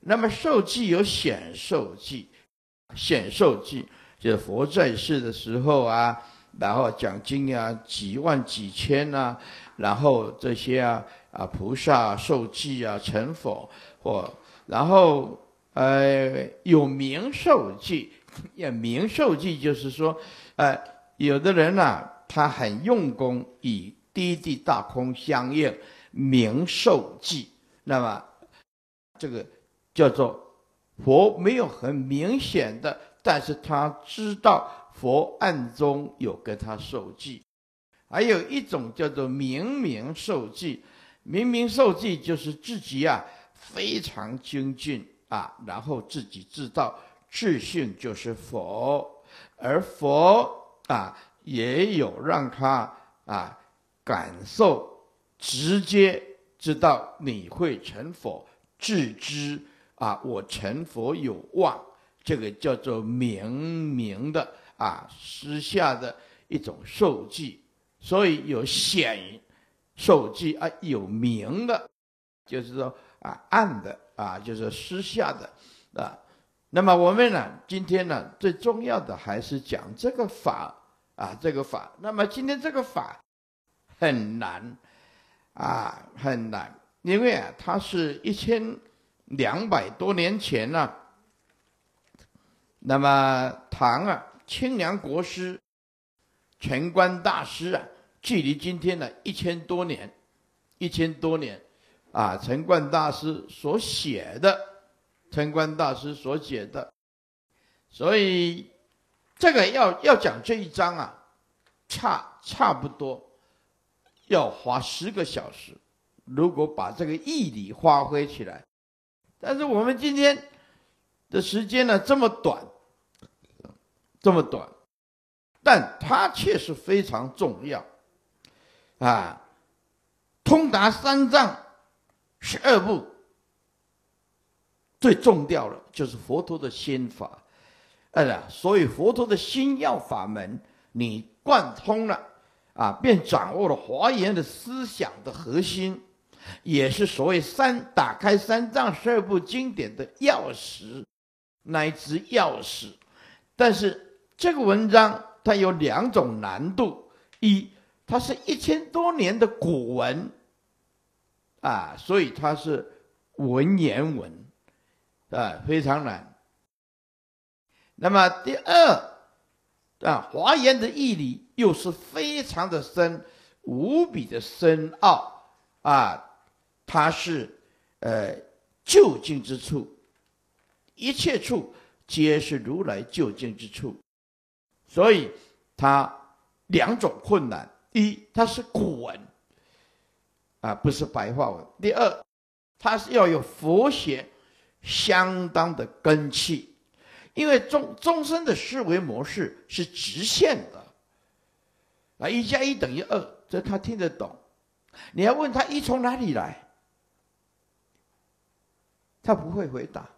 那么受记有显受记，显受记就是佛在世的时候啊，然后讲经啊，几万几千啊，然后这些菩萨受记啊，成佛然后有名受记，名受记就是说，有的人他很用功，以第一地大空相应，名受记。那么这个叫做佛没有很明显的，但是他知道佛暗中有跟他受记。还有一种叫做明受记，明受记就是自己非常精进然后自己知道自性就是佛，而佛也有让他感受，直接知道你会成佛，自知我成佛有望，这个叫做明的私下的一种受记。所以有显受记有明的，就是说暗的就是私下的那么我们今天最重要的还是讲这个法这个法。那么今天这个法很难很难，因为它是1200多年前那么唐清凉国师陈官大师距离今天1000多年，1000多年陈官大师所写的，所以这个要讲这一章差不多要花10个小时，如果把这个义理发挥起来。但是我们今天的时间这么短，但它却是非常重要通达三藏12部，最重要的就是佛陀的心法。所以佛陀的心要法门，你贯通了便掌握了华严的思想的核心，也是所谓打开三藏12部经典的钥匙，那一支钥匙。但是这个文章它有2种难度：一，它是1000多年的古文所以它是文言文非常难。那么第二华严的义理又是非常的深，无比的深奥它是究竟之处，一切处皆是如来究竟之处。所以它2种困难：一，它是古文不是白话文；第二，它是要有佛学相当的根器。因为众生的思维模式是直线的，1加1等于2，这他听得懂。你要问他1从哪里来，他不会回答。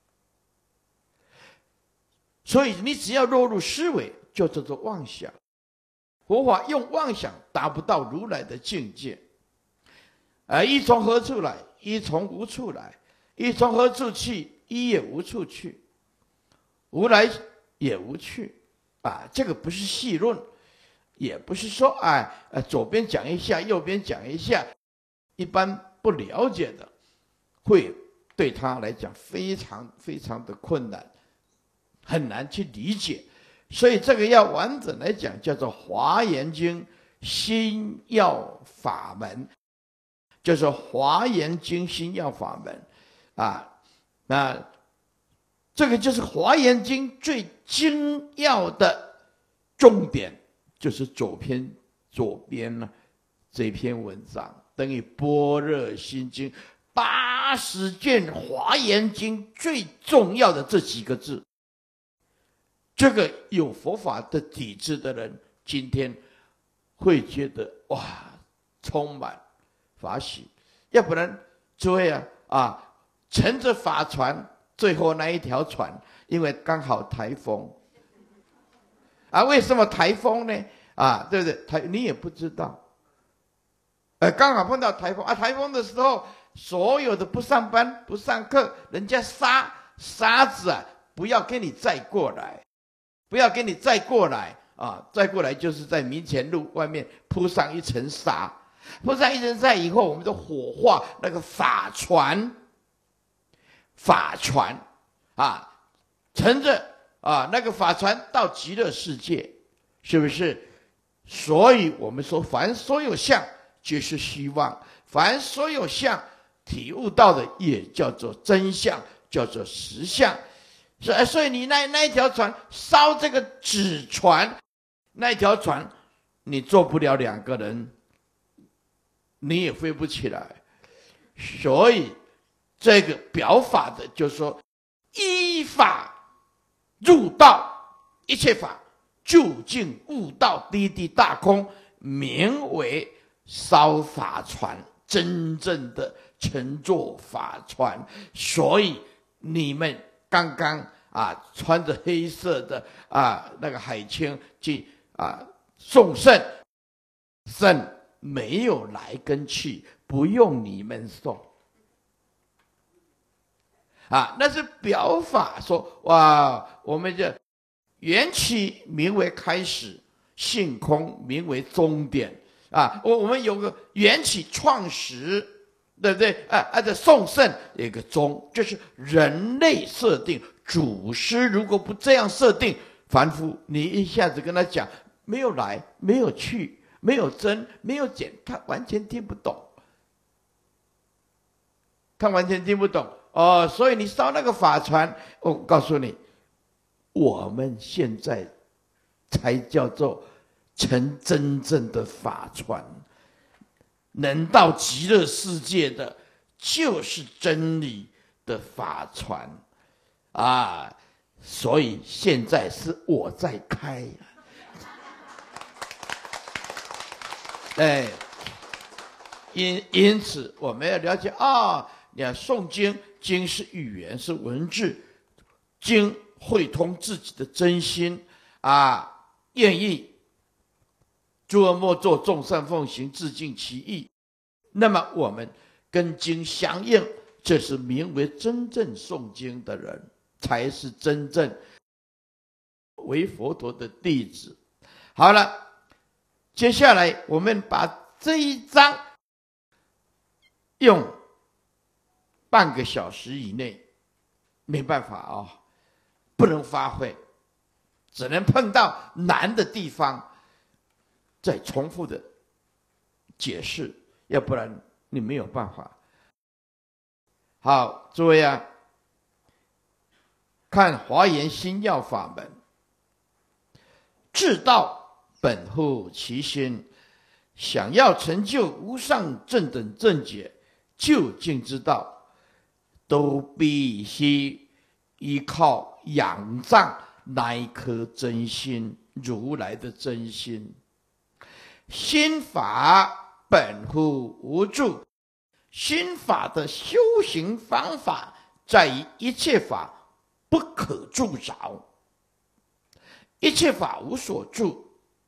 所以你只要落入思维，就叫做妄想。佛法用妄想达不到如来的境界。1从何处来？一从无处来。一从何处去？一也无处去。无来也无去这个不是细论，也不是说左边讲一下，右边讲一下，一般不了解的会对他来讲非常非常的困难，很难去理解。所以这个要完整来讲，叫做《华严经》心要法门，就是《华严经》心要法门那这个就是《华严经》最精要的重点，就是左边这篇文章，等于《般若心经》80卷《华严经》最重要的这几个字。这个有佛法的底子的人，今天会觉得充满法喜。要不然诸位乘着法船，最后那一条船，因为刚好台风为什么台风呢？对不对？你也不知道，刚好碰到台风台风的时候， 所有的不上班、不上课，人家沙子啊，不要给你载过来，不要给你载过来啊！载过来就是在民前路外面铺上一层沙，铺上一层沙以后，我们就火化那个法船啊，乘着啊那个法船到极乐世界，是不是？所以我们说，凡所有相，皆是虚妄；凡所有相，体悟到的也叫做真相，叫做实相。所以你那一条船烧这个纸船，那一条船你坐不了2个人，你也飞不起来。所以这个表法的就是说，依法入道，一切法究竟悟道，第一大空，名为烧法船，真正的乘坐法船。所以你们刚刚啊穿着黑色的啊那个海青去啊送圣，圣没有来跟去，不用你们送啊，那是表法说哇，我们这缘起名为开始，性空名为终点啊。我们有个缘起创始，对不对？这送圣有一个终，这是人类设定。祖师如果不这样设定，凡夫你一下子跟他讲，没有来，没有去，没有增，没有减，他完全听不懂，他完全听不懂哦。所以你烧那个法船，我告诉你，我们现在才叫做成真正的法船，能到极乐世界的，就是真理的法船啊！所以现在是我在开，因此我们要了解啊，你看诵经，经是语言，是文字，经会通自己的真心啊，愿意诸恶莫作，众善奉行，自尽其意。那么我们跟经相应，这是名为真正诵经的人，才是真正为佛陀的弟子。好了，接下来我们把这一章用半个小时以内，没办法哦，不能发挥，只能碰到难的地方再重复的解释，要不然你没有办法。好，诸位啊，看华严心要法门，至道本乎其心，想要成就无上正等正觉究竟之道，都必须依靠仰仗那一颗真心，如来的真心。心法本乎无住，心法的修行方法在于一切法不可住着，一切法无所住，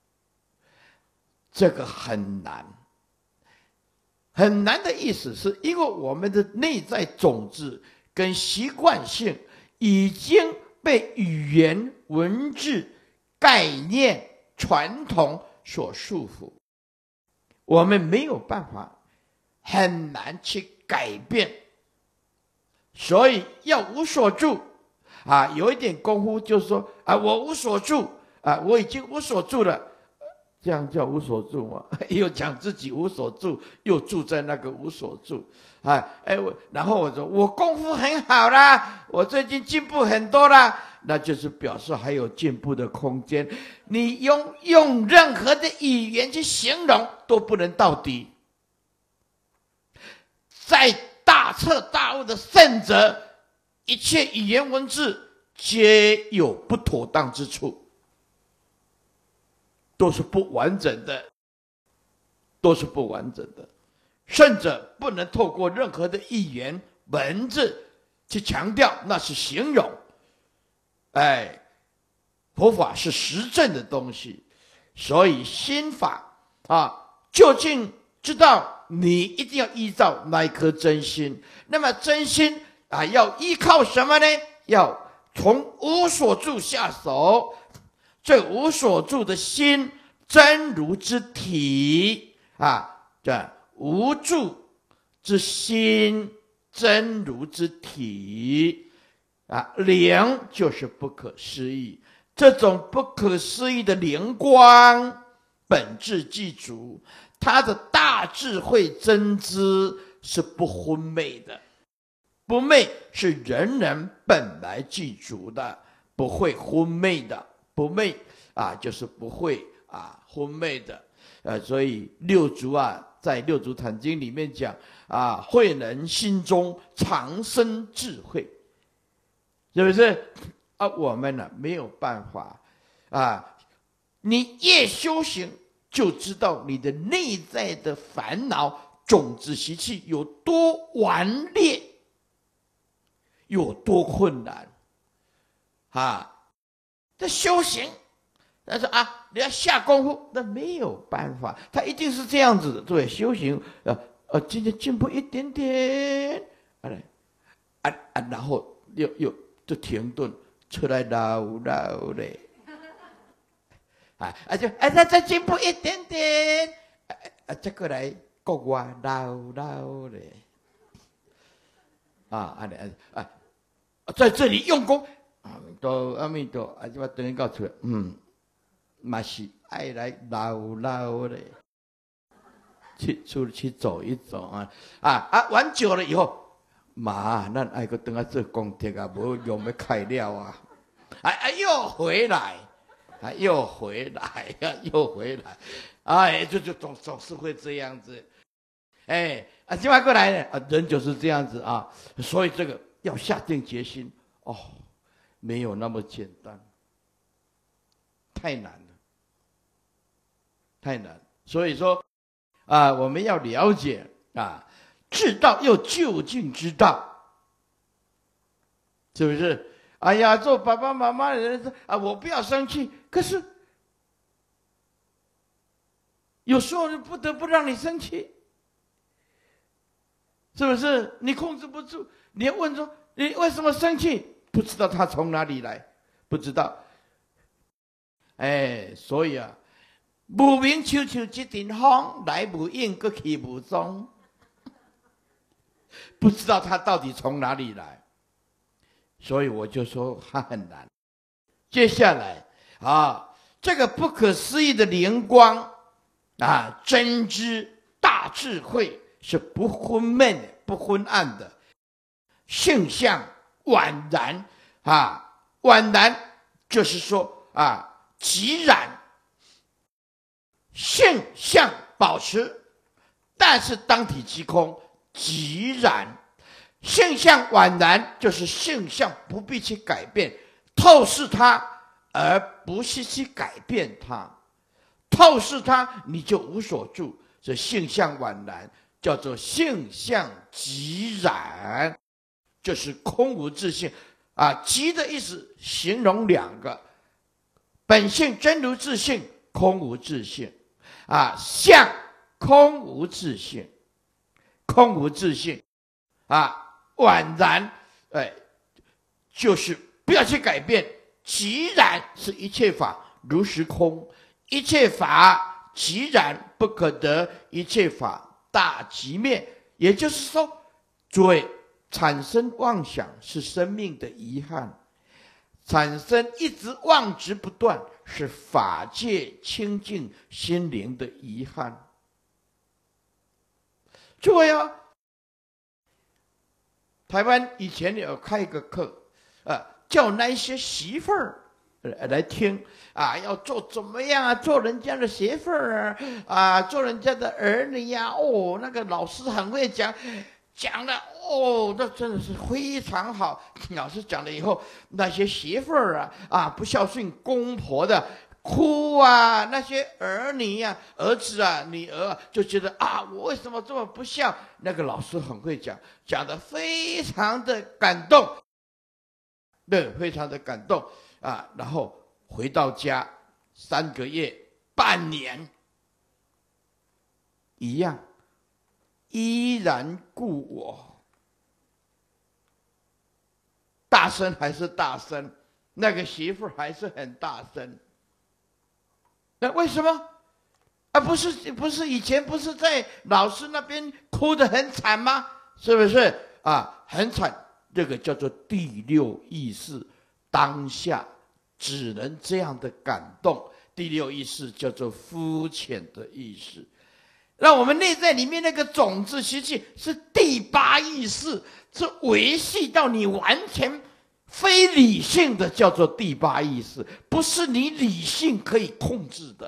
这个很难。很难的意思是因为我们的内在种子跟习惯性已经被语言、文字、概念、传统所束缚，我们没有办法，很难去改变。所以要无所住啊，有一点功夫就是说啊，我无所住啊，我已经无所住了，这样叫无所住吗？又讲自己无所住，又住在那个无所住然后我说我功夫很好啦，我最近进步很多啦，那就是表示还有进步的空间。你用任何的语言去形容都不能到底。在大彻大悟的圣者，一切语言文字皆有不妥当之处，都是不完整的，都是不完整的。圣者不能透过任何的语言文字去强调，那是形容。佛法是实证的东西，所以心法啊，究竟之道你一定要依照那一颗真心。那么真心啊，要依靠什么呢？要从无所住下手。这无所住的心，真如之体啊，这无住之心，真如之体啊，灵就是不可思议。这种不可思议的灵光，本质具足，它的大智慧真知是不昏昧的，不昧是人人本来具足的，不会昏昧的，不昧啊，就是不会啊昏昧的，所以六祖啊，在《六祖坛经》里面讲啊，慧能心中常生智慧，是不是？啊，我们呢没有办法啊，你越修行，就知道你的内在的烦恼种子习气有多顽劣，有多困难啊！这修行，但是啊，你要下功夫，那没有办法，他一定是这样子的。对，修行今天进步一点点，然后又就停顿，出来绕嘞。再进步一点点，再过来国外绕嘞，在这里用功，阿弥陀，就把等于告出来，嘛是爱来绕嘞，去走一走玩久了以后，嘛，咱爱个等下做功德啊，无用要开了啊，又回来。又回来呀，又回来，就总是会这样子，今晚过来呢，人就是这样子啊，所以这个要下定决心哦，没有那么简单，太难了，太难。所以说我们要了解至道又究竟之道，是不是？哎呀，做爸爸妈妈的人我不要生气。可是有时候不得不让你生气，是不是？你控制不住，你要问说你为什么生气？不知道他从哪里来，不知道。所以无名秋秋一阵风，来无影，搁去无踪，不知道他到底从哪里来。所以我就说他很难。接下来这个不可思议的灵光真知大智慧是不昏昧的，不昏暗的，性相宛然宛然就是说即然，性相保持，但是当体即空，即然。性相宛然就是性相不必去改变，透视它，而不是去改变它。透视它，你就无所住。这性相宛然，叫做性相即然，就是空无自性即的意思形容两个：本性真如自性，空无自性相空无自性，空无自性宛然，就是不要去改变。即然是一切法如实空，一切法即然不可得，一切法大即灭。也就是说，诸位，产生妄想是生命的遗憾，产生一直妄执不断是法界清净心灵的遗憾。诸位台湾以前有开一个课，叫那些媳妇儿来听要做怎么样做人家的媳妇儿做人家的儿女那个老师很会讲的那真的是非常好。老师讲了以后，那些媳妇儿不孝顺公婆的哭那些儿女儿子女儿就觉得我为什么这么不孝？那个老师很会讲，讲得非常的感动，对，非常的感动然后回到家3个月、半年一样， 依然故我。大声还是大声，那个媳妇还是很大声。那为什么？不是以前不是在老师那边哭得很惨吗？是不是啊？很惨，这个叫做第六意识，当下只能这样的感动。第六意识叫做肤浅的意识。让我们内在里面那个种子习气是第八意识，是维系到你完全非理性的，叫做第八意识，不是你理性可以控制的。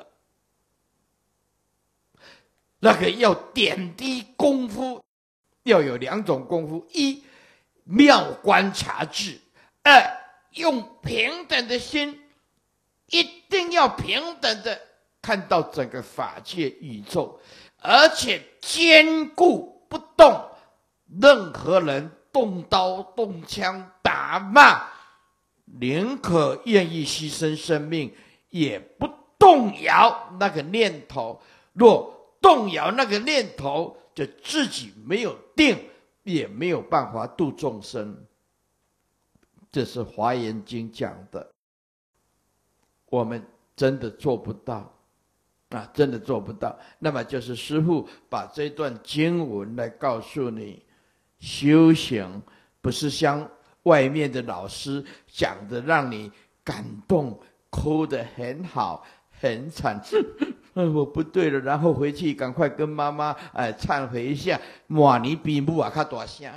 那个要点滴功夫，要有2种功夫：一，妙观察智；二，用平等的心，一定要平等的看到整个法界宇宙。而且坚固不动，任何人动刀动枪打骂，宁可愿意牺牲生命，也不动摇那个念头。若动摇那个念头，就自己没有定，也没有办法度众生。这是《华严经》讲的，我们真的做不到。真的做不到。那么就是师父把这段经文来告诉你，修行不是像外面的老师讲的让你感动，哭得很好很惨，我不对了，然后回去赶快跟妈妈忏悔一下，骂你比母啊较大声。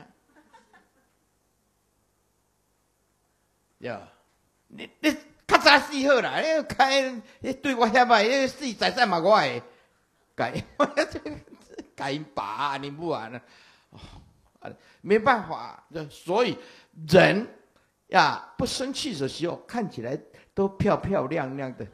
你较早死好啦，开对我遐歹，死财产嘛我的，该拔你不完了，没办法，所以人呀不生气的时候看起来都漂漂亮亮的，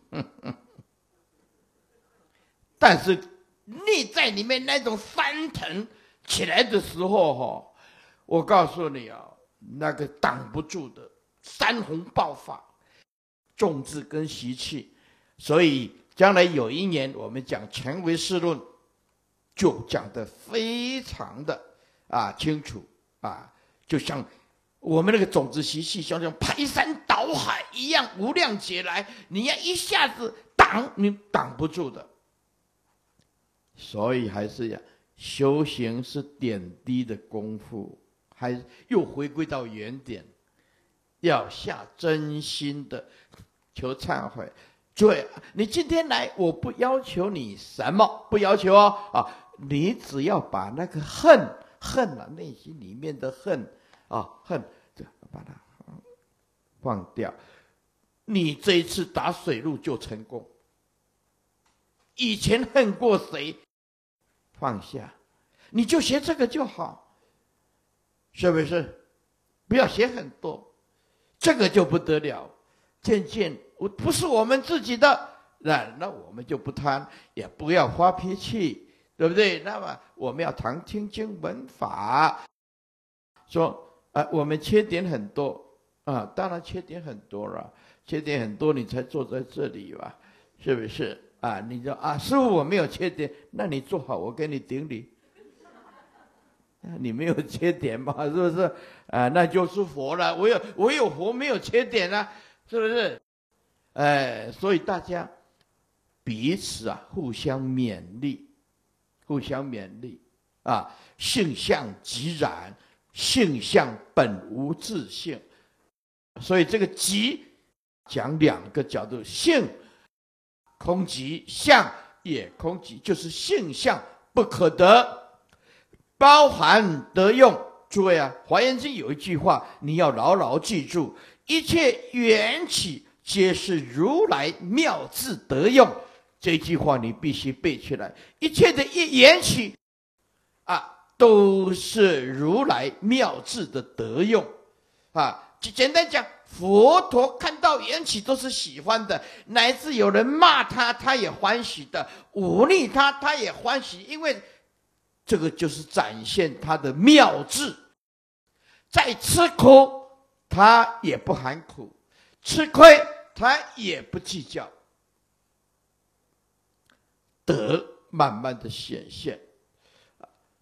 但是内在里面那种翻腾起来的时候我告诉你那个挡不住的，山洪爆发。众志跟习气，所以将来有一年我们讲成唯识论，就讲得非常的清楚就像我们那个种子习气，像排山倒海一样无量劫来，你要一下子挡，你挡不住的。所以还是修行是点滴的功夫，还又回归到原点，要下真心的求忏悔。对，你今天来，我不要求你什么，不要求你只要把那个恨内心里面的恨恨，把它放掉。你这一次打水路就成功。以前恨过谁，放下，你就学这个就好，是不是？不要学很多，这个就不得了。渐渐不是我们自己的，那我们就不贪，也不要发脾气，对不对？那么我们要常听经闻法，说我们缺点很多当然缺点很多了，缺点很多你才坐在这里吧，是不是你说师父我没有缺点，那你坐好，我给你顶礼。你没有缺点嘛，是不是那就是佛了。我有佛，没有缺点啊，是不是？所以大家彼此互相勉励，互相勉励性相即然，性相本无自性。所以这个即讲2个角度，性空即，相也空即，就是性相不可得，包含得用。诸位华严经有一句话，你要牢牢记住：一切缘起皆是如来妙智得用。这句话你必须背起来。一切的缘起都是如来妙智的得用简单讲，佛陀看到缘起都是喜欢的，乃至有人骂他，他也欢喜的；忤逆他，他也欢喜，因为这个就是展现他的妙智。再吃苦，他也不含苦；吃亏，他也不计较。德慢慢的显现，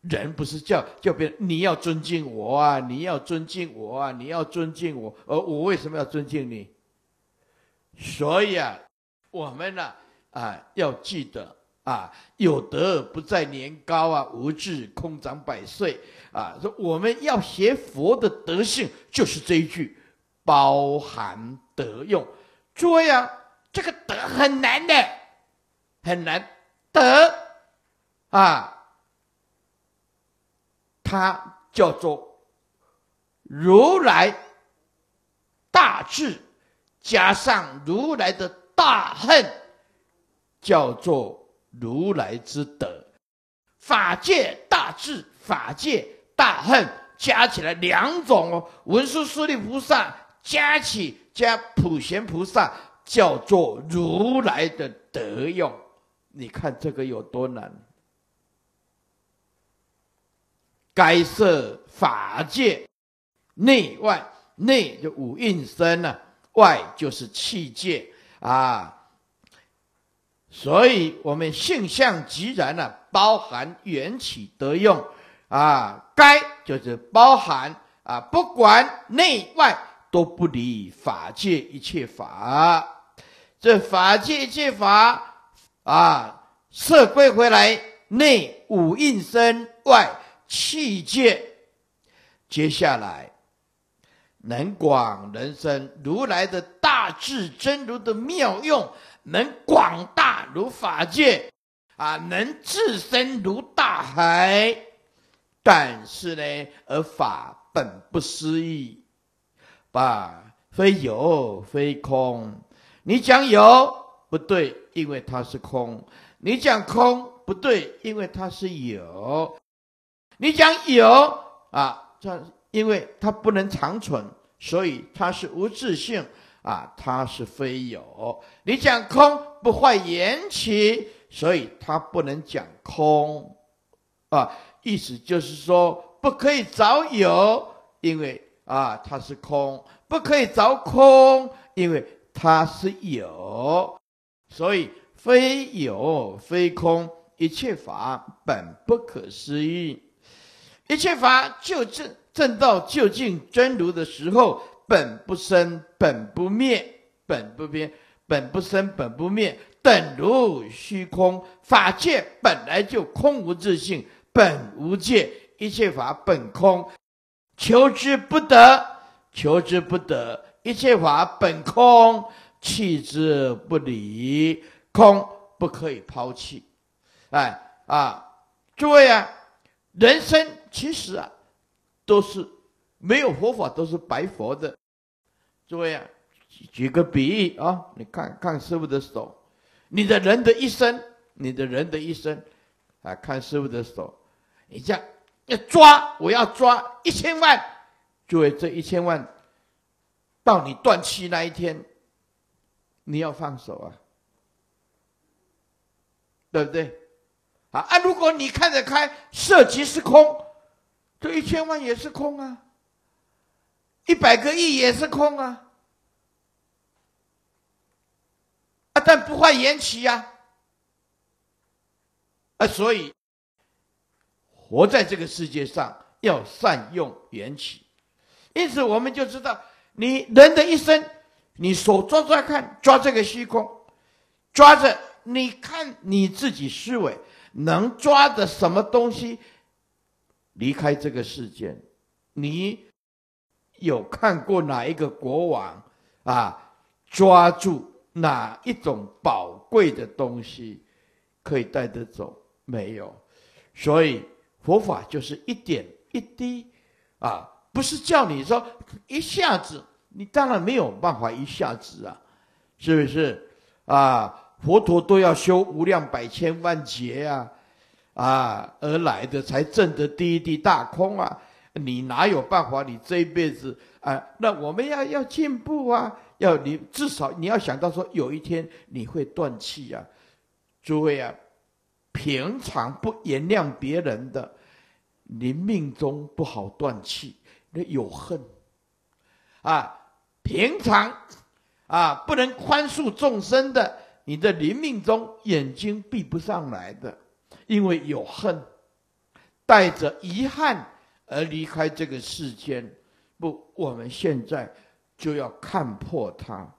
人不是叫别人你要尊敬我啊，你要尊敬我啊，你要尊敬我，而我为什么要尊敬你？所以啊，我们呢要记得有德不在年高啊，无智空长百岁说我们要学佛的德性，就是这一句包含德用。诸位啊，这个德很难的，很难。德它叫做如来大智加上如来的大恨，叫做如来之德。法界大智，法界大恨加起来两种文殊师利菩萨加普贤菩萨，叫做如来的德用。你看这个有多难？该设法界，内外，内就五蕴身外就是器界所以我们性相即然包含缘起德用该就是包含不管内外都不离法界一切法。这法界一切法摄归回来，内五蕴身，外器界。接下来能广能深，如来的大智真如的妙用，能广大如法界能至深如大海。但是呢，而法本不思议非有非空。你讲有不对，因为它是空；你讲空不对，因为它是有；你讲有因为它不能长存，所以它是无自性它是非有。你讲空不坏缘起，所以它不能讲空意思就是说不可以找有，因为它是空；不可以找空，因为它是有。所以非有非空，一切法本不可思议。一切法就证到究竟真如的时候，本不生本不灭，本不变，本不生本不灭，等如虚空。法界本来就空无自性，本无界，一切法本空，求之不得，求之不得。一切法本空，弃之不理，空不可以抛弃。诸位人生其实都是没有佛法，都是白佛的。诸位举个比喻你看师父的手，你的人的一生，看师父的手，你这样要抓，我要抓1000万，诸位这1000万到你断气那一天，你要放手对不对？如果你看得开，色即是空，这1000万也是空100个亿也是空但不坏缘起所以活在这个世界上要善用缘起。因此我们就知道，你人的一生，你手抓看，抓这个虚空，抓着你看你自己思维能抓的什么东西离开这个世界。你有看过哪一个国王抓住哪一种宝贵的东西可以带得走？没有。所以佛法就是一点一滴不是叫你说一下子，你当然没有办法一下子是不是佛陀都要修无量百千万劫而来的，才证得第一滴大空你哪有办法？你这一辈子那我们要进步你至少你要想到说，有一天你会断气诸位平常不原谅别人的，你命中不好断气，那有恨平常不能宽恕众生的，你的临命中眼睛闭不上来的，因为有恨。 带着遗憾而离开这个世间。不，我们现在就要看破它，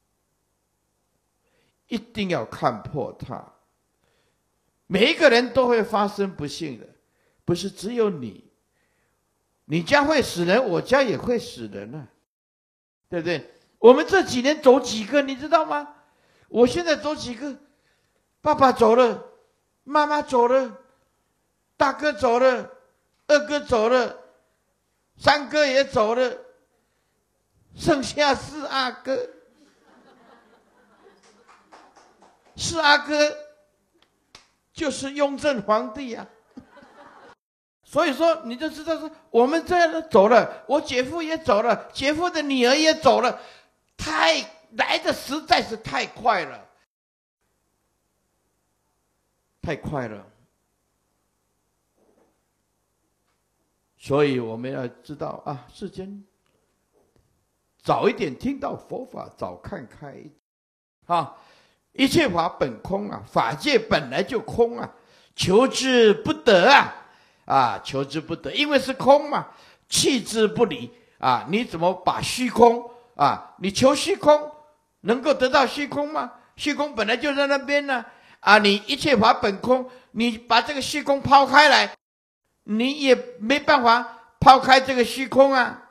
一定要看破它。每一个人都会发生不幸的，不是只有你。你家会死人，我家也会死人啊，对不对？我们这几年走几个，你知道吗？我现在走几个，爸爸走了，妈妈走了，大哥走了，二哥走了，三哥也走了，剩下四阿哥。四阿哥就是雍正皇帝啊。所以说，你就知道说，我们这样的走了，我姐夫也走了，姐夫的女儿也走了，来的实在是太快了，太快了。所以我们要知道啊，世间早一点听到佛法，早看开啊！一切法本空啊，法界本来就空啊，求之不得啊！求之不得，因为是空嘛，弃之不理啊！你怎么把虚空啊？你求虚空，能够得到虚空吗？虚空本来就在那边呢你一切法本空，你把这个虚空抛开来，你也没办法抛开这个虚空啊！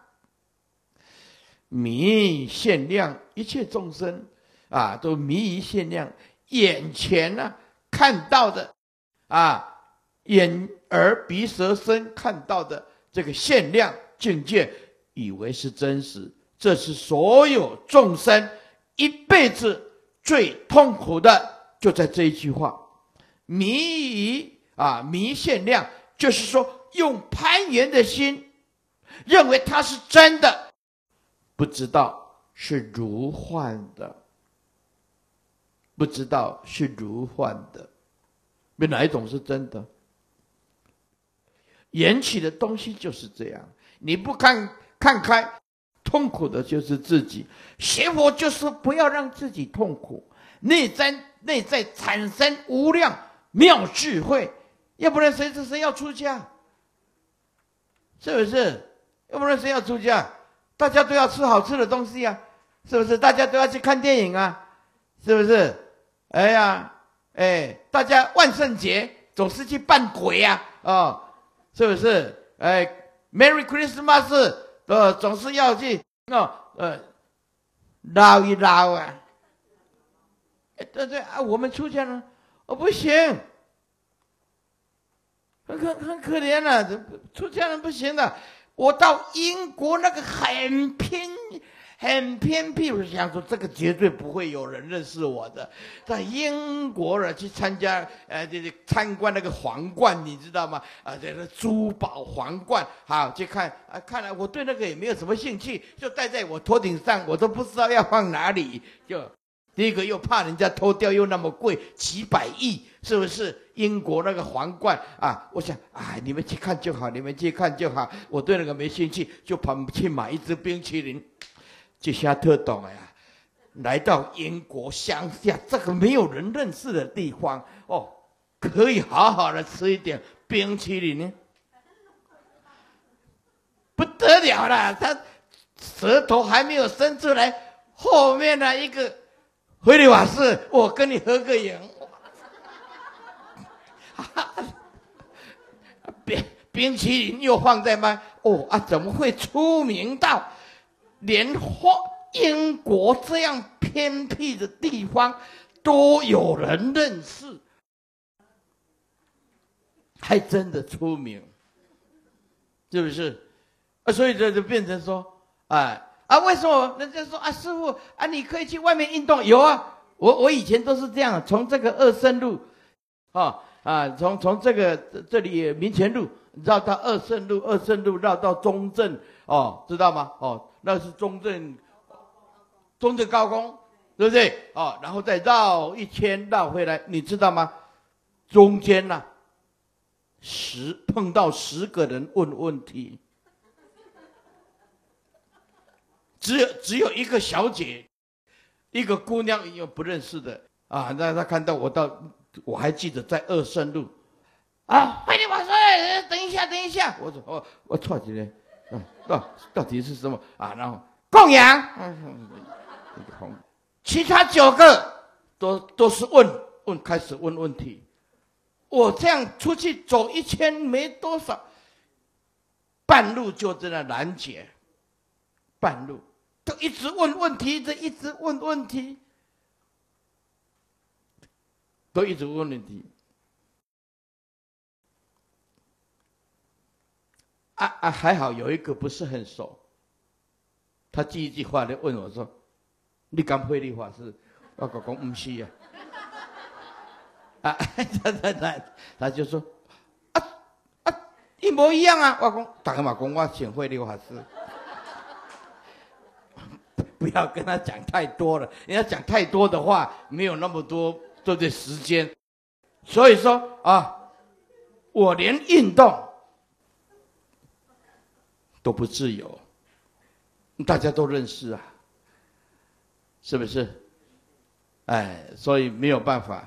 迷限量，一切众生都迷于限量，眼前看到的眼耳鼻舌身看到的这个限量境界，以为是真实，这是所有众生一辈子最痛苦的，就在这一句话。迷限量，就是说用攀缘的心认为它是真的，不知道是如幻的，不知道是如幻的。哪一种是真的？缘起的东西就是这样，你不看开，痛苦的就是自己。学佛就是不要让自己痛苦，内在产生无量妙智慧，要不然谁要出家？是不是？要不然谁要出家？大家都要吃好吃的东西啊，是不是？大家都要去看电影啊，是不是？大家万圣节总是去扮鬼啊，是不是？Merry Christmas，总是要去捞一捞啊。对我们出家呢，不行，很可怜了，出家人不行的。我到英国那个很偏僻，我想说这个绝对不会有人认识我的。在英国去参加参观那个皇冠，你知道吗？这个珠宝皇冠，好去看看来我对那个也没有什么兴趣，就戴在我头顶上，我都不知道要放哪里。就第一个又怕人家偷掉，又那么贵，几百亿，是不是？英国那个皇冠我想你们去看就好，你们去看就好，我对那个没兴趣，就跑去买一支冰淇淋。这下特懂了呀！来到英国乡下这个没有人认识的地方可以好好的吃一点冰淇淋，不得了了！他舌头还没有伸出来，后面的一个回礼瓦斯，我跟你合个影。冰淇淋又放在吗？怎么会出名到连英国这样偏僻的地方都有人认识，还真的出名，是不是？所以这就变成说，为什么人家说师父你可以去外面运动？有啊，我以前都是这样，从这个二圣路，从这里民权路绕到二圣路绕到中正，知道吗？那是中正高工，对不对？然后再绕一圈绕回来，你知道吗？中间碰到10个人问问题，只有一个小姐，一个姑娘又不认识的那她看到我还记得在二圣路，慧理法师， 等一下，等一下，我说我错几天，到底是什么啊？然后供养，其他9个都是开始问问题。我这样出去走1圈没多少，半路就在那拦截，半路都一直问问题，一直问问题，都一直问问题。还好有一个不是很熟，他第一句话就问我说：“你敢配律法师？”我讲不是呀。他就说：“一模一样啊！”我讲大家嘛讲我想会律法师，不要跟他讲太多了，人家讲太多的话，没有那么多对不对时间，所以说我连运动都不自由，大家都认识啊，是不是？所以没有办法。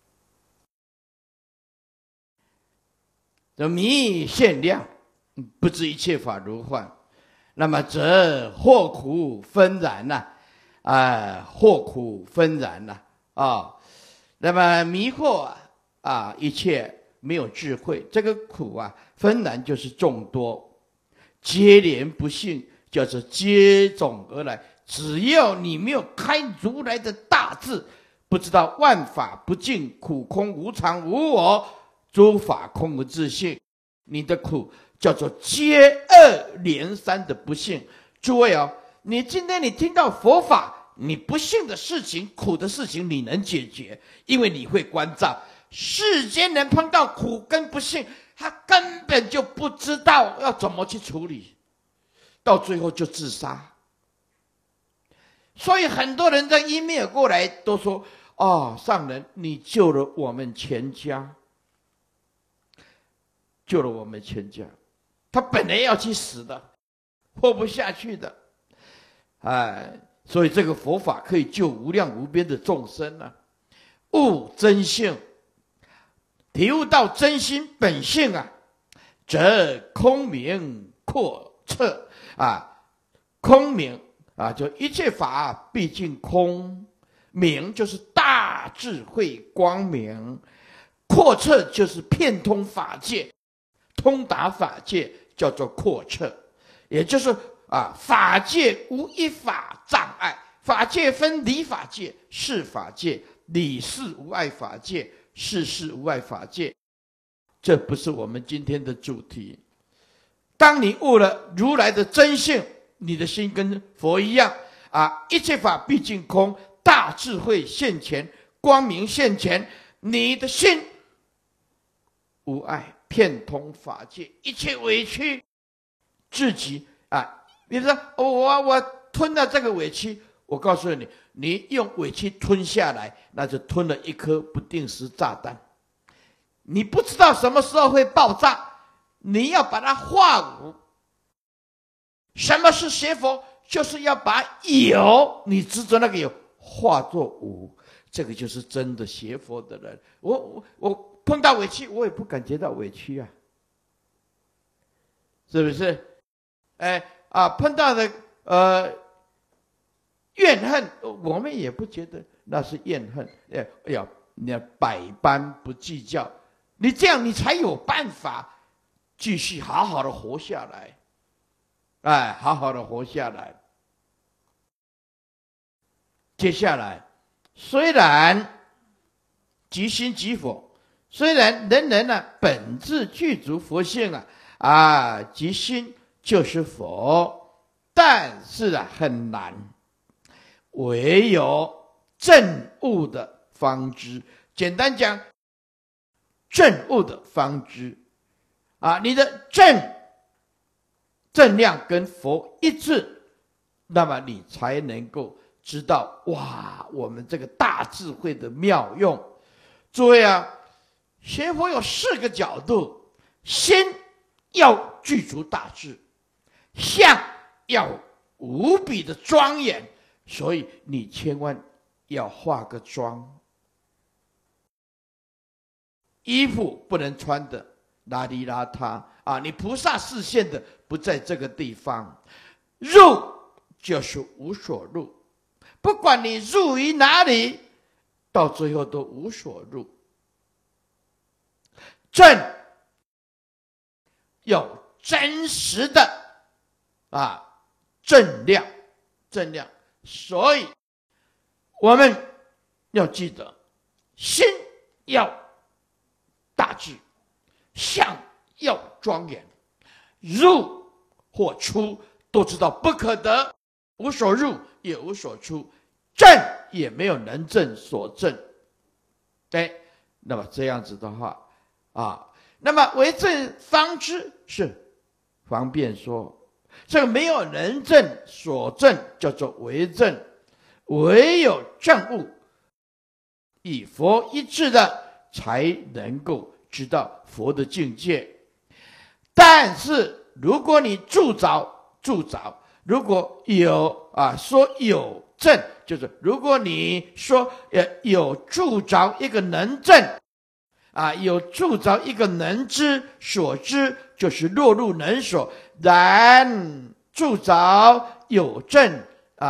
这迷限量，不知一切法如幻，那么则祸苦纷然呐，祸苦纷然呐，那么迷惑一切没有智慧，这个苦纷然就是众多，接连不幸叫做接踵而来。只要你没有开如来的大智，不知道万法不净，苦空无常无我，诸法空无自性，你的苦叫做接二连三的不幸。诸位你今天你听到佛法，你不幸的事情、苦的事情你能解决，因为你会关照。世间人碰到苦跟不幸，他根本就不知道要怎么去处理，到最后就自杀。所以很多人在email过来都说：“上人，你救了我们全家，救了我们全家。”他本来要去死的，活不下去的，所以这个佛法可以救无量无边的众生啊！悟真性，体悟到真心本性则空明阔彻空明就一切法毕竟空，明就是大智慧光明，阔彻就是遍通法界，通达法界叫做阔彻，也就是法界无一法障碍。法界分理法界、事法界，理事无碍法界，事事无碍法界。这不是我们今天的主题。当你悟了如来的真性，你的心跟佛一样一切法毕竟空，大智慧现前，光明现前，你的心无碍，遍通法界，一切委屈自己比如说我吞了这个委屈，我告诉你，你用委屈吞下来，那就吞了一颗不定时炸弹，你不知道什么时候会爆炸，你要把它化无。什么是学佛？就是要把有，你执着那个有，化作无，这个就是真的学佛的人。我碰到委屈，我也不感觉到委屈是不是？碰到的怨恨，我们也不觉得那是怨恨。你要百般不计较，你这样你才有办法继续好好的活下来。好好的活下来。接下来，虽然即心即佛，虽然人人本自具足佛性即心就是佛，但是很难，唯有证悟的方知。简单讲，证悟的方知你的正量跟佛一致，那么你才能够知道我们这个大智慧的妙用。诸位学佛有4个角度：心要具足大智，相要无比的庄严，所以你千万要化个妆，衣服不能穿的邋里邋遢啊！你菩萨视线的不在这个地方，入就是无所入，不管你入于哪里，到最后都无所入。正有真实的正量，所以我们要记得，心要大智，相要庄严，入或出都知道不可得，无所入也无所出，正也没有能正所正。那么这样子的话那么为正方知是方便说，这个没有能正所正叫做为正，唯有正悟以佛一致的才能够知道佛的境界。但是如果你铸凿，如果有说有正，就是如果你说有铸凿一个能正有铸造一个能知所知，就是落入能所，然铸造有正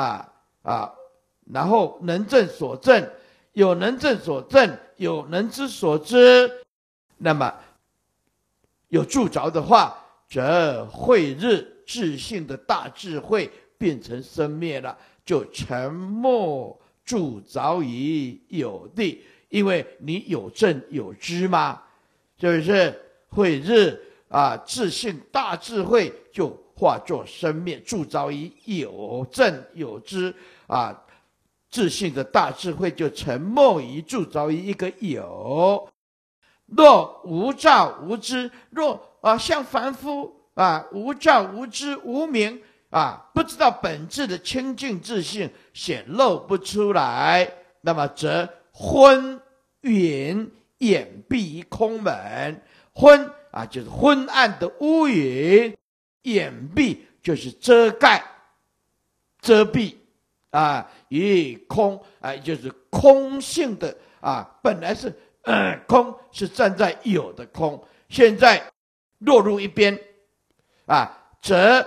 然后能正所正，有能正所正，有能知所知，那么有铸造的话，则慧日自性的大智慧变成生灭了，就沉没铸造于有地。因为你有正有知嘛，是不是？慧日自性大智慧就化作生灭，铸造于有正有知自性的大智慧就沉没于铸造于一个有。若无照无知，若像凡夫无照无知无明不知道本质的清净自性显露不出来，那么则昏云掩蔽于空门。昏就是昏暗的乌云，掩蔽就是遮盖遮蔽于空就是空性的本来是空，是站在有的空，现在落入一边则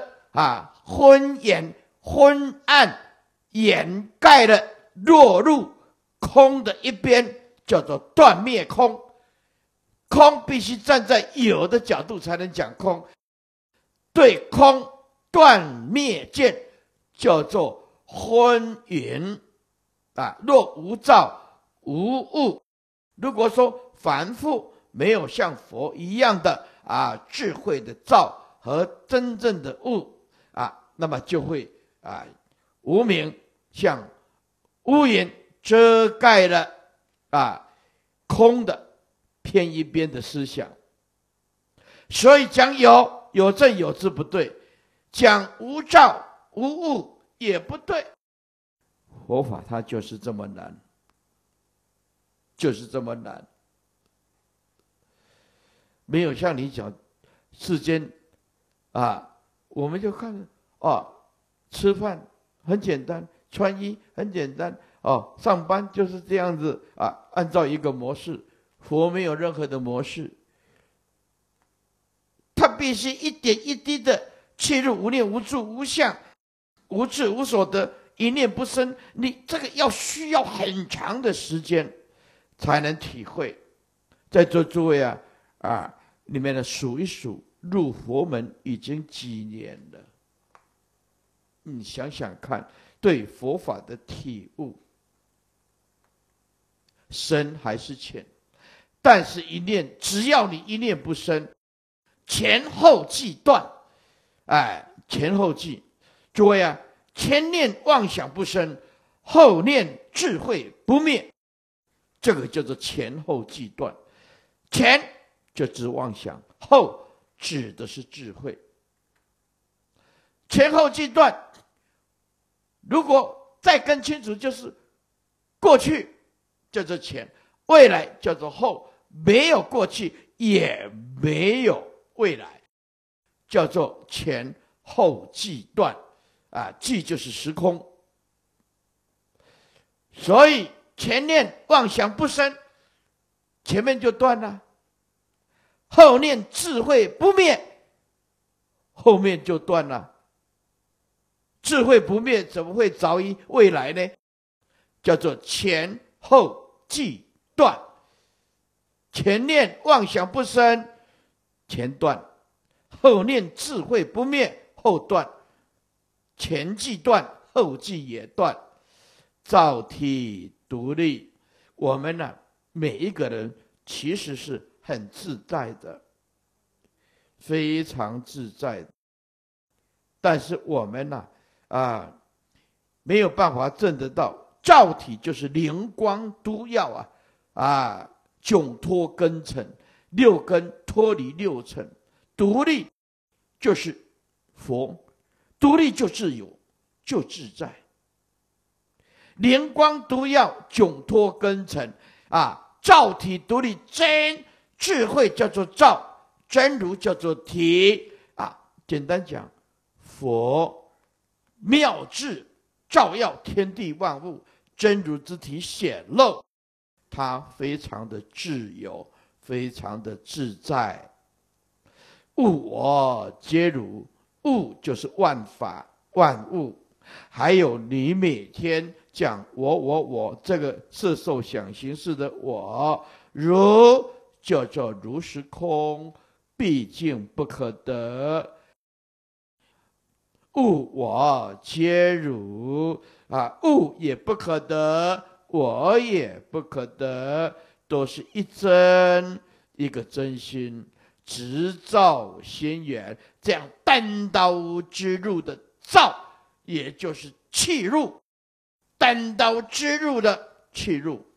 昏暗掩盖了落入空的一边，叫做断灭空。空必须站在有的角度才能讲空，对空断灭见叫做昏云若无照无悟。如果说凡夫没有像佛一样的智慧的照和真正的悟那么就会无明像乌云遮盖了空的偏一边的思想。所以讲有正有知不对，讲无照无悟也不对。佛法它就是这么难，就是这么难。没有像你讲世间我们就看吃饭很简单，穿衣很简单上班就是这样子按照一个模式。佛没有任何的模式，他必须一点一滴的切入无念无住无相无智无所得，一念不生。你这个需要很长的时间才能体会。在座诸位里面的数一数，入佛门已经几年了，你想想看，对佛法的体悟深还是浅？但是一念，只要你一念不生，前后即断前后即，诸位前念妄想不生，后念智慧不灭，这个叫做前后即断。前就指妄想，后指的是智慧。前后即断，如果再更清楚，就是过去叫做前，未来叫做后，没有过去也没有未来，叫做前后即断即就是时空。所以前念妄想不生，前面就断了。 后念智慧不灭，后面就断了。智慧不灭，怎么会着于未来呢？叫做前后既断。前念妄想不生，前断；后念智慧不灭，后断。前既断，后既也断。照体独立，我们呢，每一个人其实是很自在的，非常自在的。但是我们呢，没有办法证得到。照体就是灵光独耀迥脱根尘，六根脱离六尘，独立就是佛，独立就自由，就自在。灵光独耀，迥脱根尘照体独立，真智慧叫做照，真如叫做体简单讲，佛妙智照耀天地万物，真如之体显露，它非常的自由，非常的自在。物我皆如，物就是万法万物，还有你每天讲我这个色受想行识的我，如叫做如是空，毕竟不可得。物我皆如物也不可得，我也不可得，都是一真，一个真心，直照心源，这样单刀直入的照，也就是契入，单刀直入的契入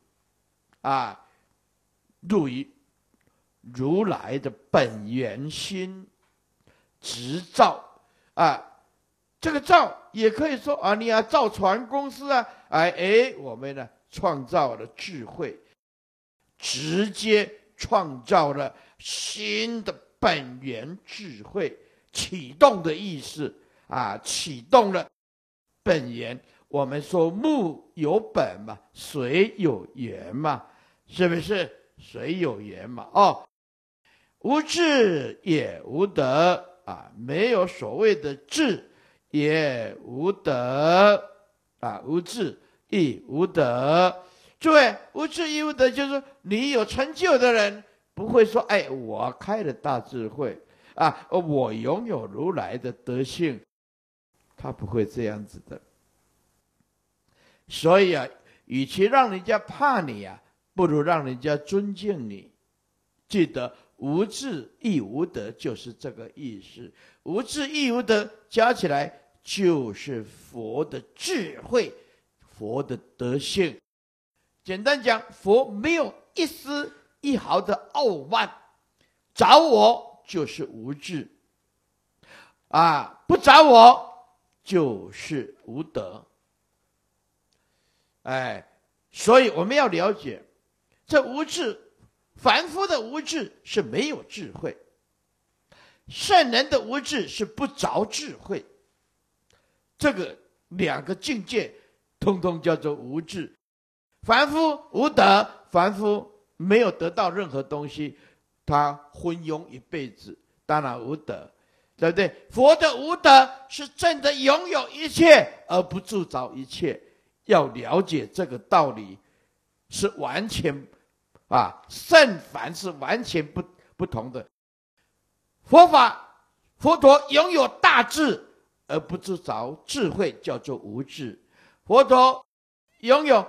入于如来的本源心，直照这个造也可以说你造船公司我们呢创造了智慧，直接创造了新的本源智慧，启动的意思启动了本源。我们说木有本嘛，水有源嘛，是不是？水有源嘛无智也无得没有所谓的智，也无得无智亦无得。诸位，无智亦无得，就是说你有成就的人不会说我开了大智慧我拥有如来的德性，他不会这样子的。所以与其让人家怕你不如让人家尊敬你。记得无智亦无得就是这个意思，无智亦无得加起来就是佛的智慧，佛的德性。简单讲，佛没有一丝一毫的傲慢，找我就是无智不找我就是无德。所以我们要了解，这无智，凡夫的无智是没有智慧，圣人的无智是不着智慧。这个两个境界通通叫做无智。凡夫无德，凡夫没有得到任何东西，他昏庸一辈子，当然无德，对不对？佛的无德是真的拥有一切而不铸造一切。要了解这个道理，是完全圣凡是完全不同的。佛陀拥有大智而不铸造智慧，叫做无智。佛陀拥有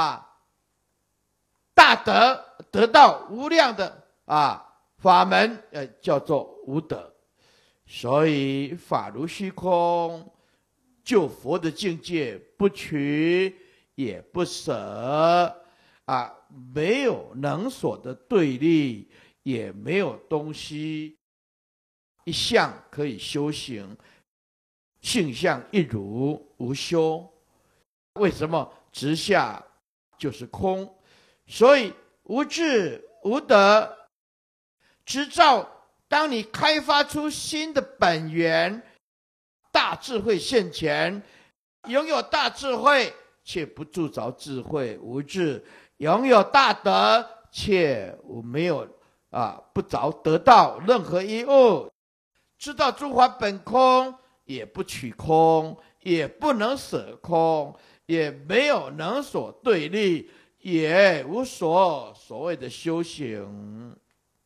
大德，得到无量的法门，叫做无德。所以法如虚空，就佛的境界，不取也不舍没有能所的对立，也没有东西一项可以修行，性相一如，无修。为什么？直下就是空。所以无智无德，直照。当你开发出新的本源，大智慧现前，拥有大智慧却不铸造智慧，无智；拥有大德却没有不着得到任何一物，知道诸法本空，也不取空，也不能舍空，也没有能所对立，也无所谓的修行。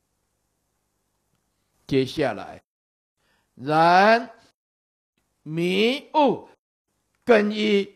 接下来，然迷悟根一，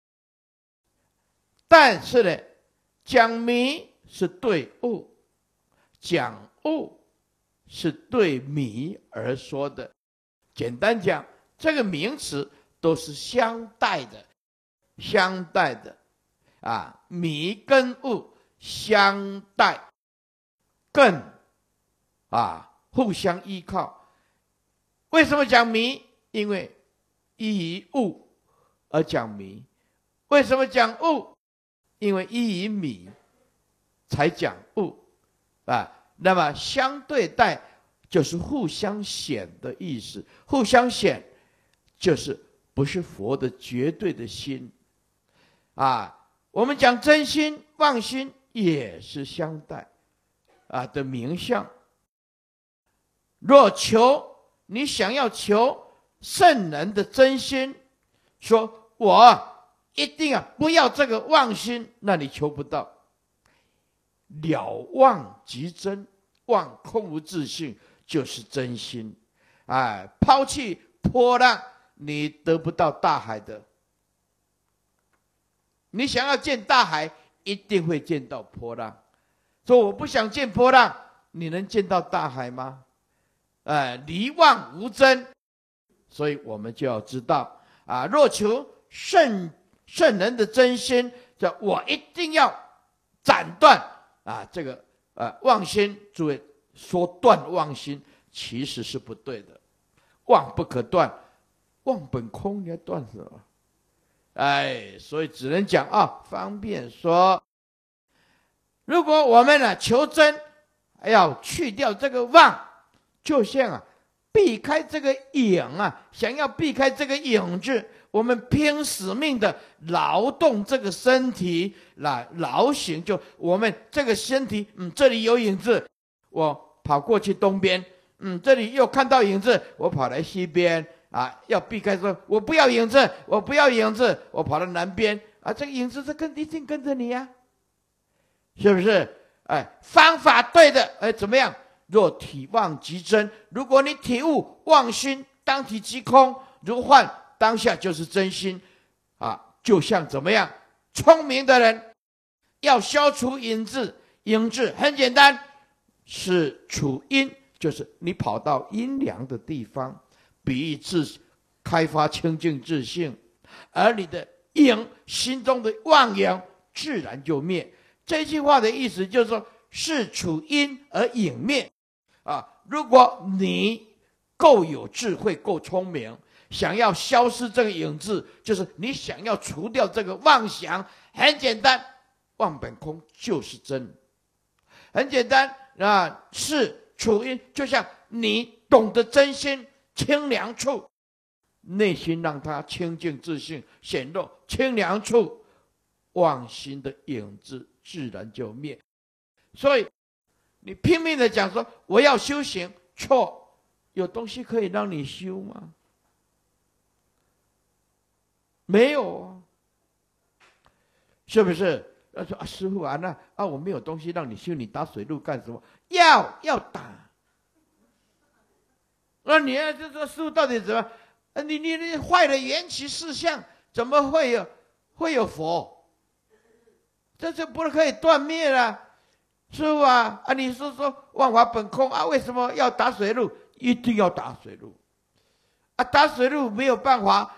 但是呢，讲迷是对悟，讲悟是对迷而说的。简单讲，这个名词都是相带的，相带的迷跟悟相带，更互相依靠。为什么讲迷？因为依于悟而讲迷。为什么讲悟？因为依于迷才讲悟那么相对待就是互相显的意思。互相显就是不是佛的绝对的心我们讲真心妄心也是相待的名相。若求你想要求圣人的真心，说我一定不要这个妄心，那你求不到。了妄即真，妄空无自性，就是真心。抛弃波浪，你得不到大海的。你想要见大海，一定会见到波浪。说我不想见波浪，你能见到大海吗？离妄无真，所以我们就要知道若求圣人的真心，我一定要斩断这个妄心。诸位说断妄心，其实是不对的。妄不可断，妄本空，你要断什么？所以只能讲方便说，如果我们求真，要去掉这个妄，就像避开这个影想要避开这个影子，我们拼死命的劳动这个身体来劳形，就我们这个身体，这里有影子，我跑过去东边，这里又看到影子，我跑来西边要避开说，我不要影子，我不要影子，我跑到南边这个影子一定跟着你是不是？方法对的，怎么样？若体妄即真，如果你体悟妄心当体即空，如幻当下就是真心就像怎么样？聪明的人要消除影子很简单，是除阴，就是你跑到阴凉的地方，比喻开发清净自性，而你的影心中的妄影自然就灭。这句话的意思就是说，是除阴而影灭如果你够有智慧，够聪明，想要消失这个影子，就是你想要除掉这个妄想，很简单，妄本空就是真，很简单是除阴，就像你懂得真心清凉处，内心让它清净自性显露清凉处，妄心的影子自然就灭。所以你拼命的讲说我要修行，错，有东西可以让你修吗？没有是不是？说师父那我没有东西让你修，你打水路干什么？要打。那你这说师父到底怎么？你坏了缘起事项，怎么会有佛？这就不可以断灭了。师父你说万法本空为什么要打水路？一定要打水路打水路没有办法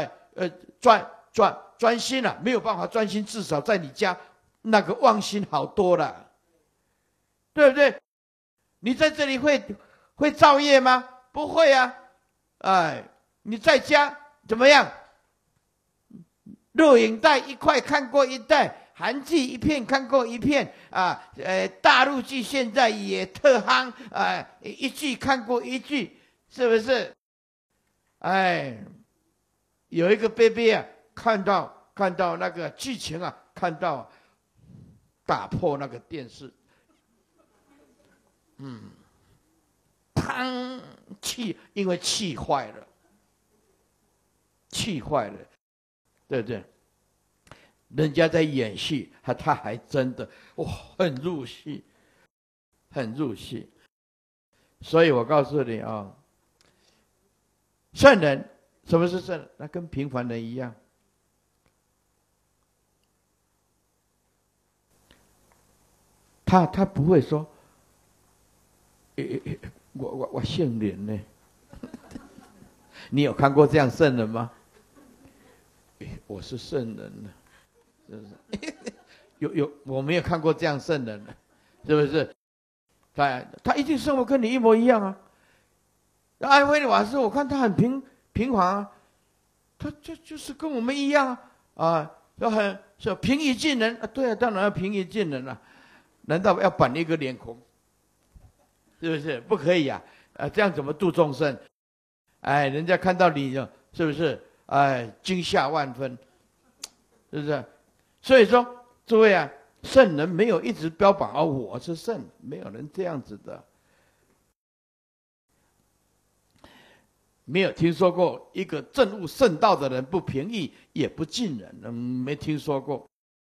专心没有办法专心，至少在你家那个妄心好多了，对不对？你在这里会造业吗？不会你在家怎么样？录影带一块看过一代，韩剧一片看过一片大陆剧现在也特夯一剧看过一剧，是不是？有一个baby看到那个剧情看到打破那个电视， 砰，气，因为气坏了，气坏了，对不对？人家在演戏，他还真的哇，很入戏，很入戏。所以我告诉你啊，圣人，什么是圣人？那跟平凡人一样。他不会说，我姓林呢。你有看过这样圣人吗？我是圣人呢，是不是？我没有看过这样圣人的，是不是？他一定生活跟你一模一样啊。艾薇瓦斯，我看他很平凡啊，他就是跟我们一样啊，是平易近人啊。对啊，当然要平易近人了，难道要板一个脸孔？是不是？不可以呀！这样怎么度众生？哎，人家看到你，是不是？哎，惊吓万分，是不是？所以说，诸位啊，圣人没有一直标榜我是圣，没有人这样子的。没有听说过一个证悟圣道的人不平易也不近人，没听说过。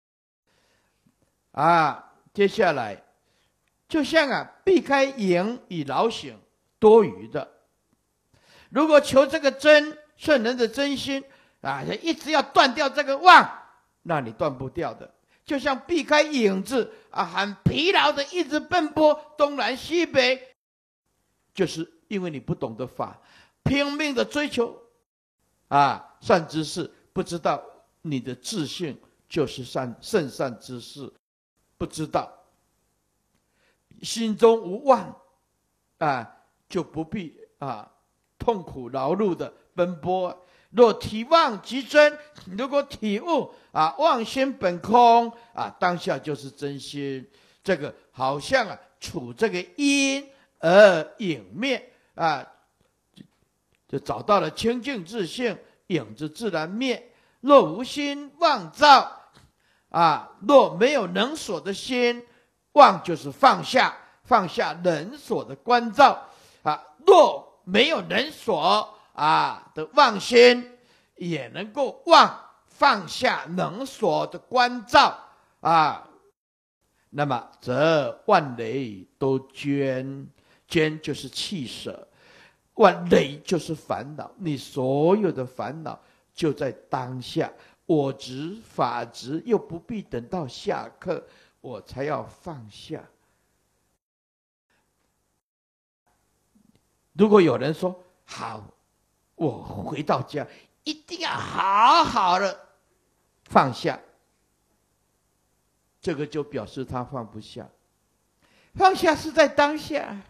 接下来，就像避开淫与劳形多余的，如果求这个真圣人的真心一直要断掉这个妄，那你断不掉的。就像避开影子很疲劳的一直奔波东南西北，就是因为你不懂得法，拼命的追求善知识，不知道你的自性就是圣善之事，不知道心中无妄就不必痛苦劳碌的奔波。若体妄即真，如果体悟妄心本空当下就是真心。这个好像处这个因而影灭就找到了清净自性，影子自然灭。若无心妄造若没有能所的心，妄就是放下能所的关照若没有能所的妄心，也能够放下能所的关照那么则万累都捐就是弃舍，万累就是烦恼，你所有的烦恼就在当下。我执法执又不必等到下课我才要放下。如果有人说好，我回到家一定要好好的放下，这个就表示他放不下。放下是在当下。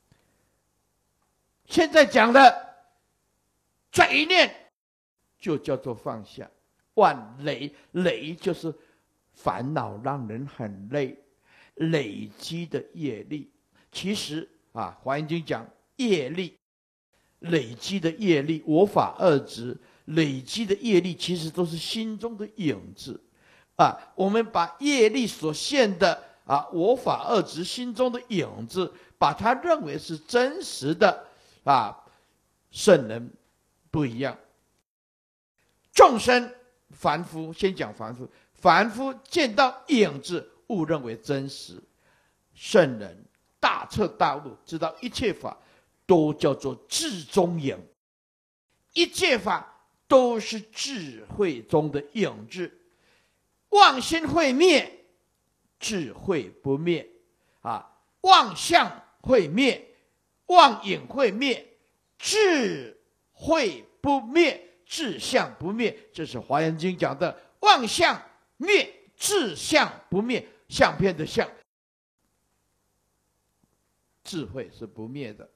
现在讲的转一念就叫做放下。万累，累就是烦恼让人很累，累积的业力。其实华严经讲业力，累积的业力，我法二执累积的业力，其实都是心中的影子我们把业力所现的我法二执心中的影子，把它认为是真实的圣人不一样。众生凡夫，先讲凡夫，凡夫见到影子误认为真实，圣人大彻大悟，知道一切法都叫做智中影，一切法都是智慧中的影子。妄心会灭，智慧不灭妄相会灭，妄影会灭，智慧不灭，智相不灭。这是华严经讲的妄相灭，智相不灭。相片的相，智慧是不灭的。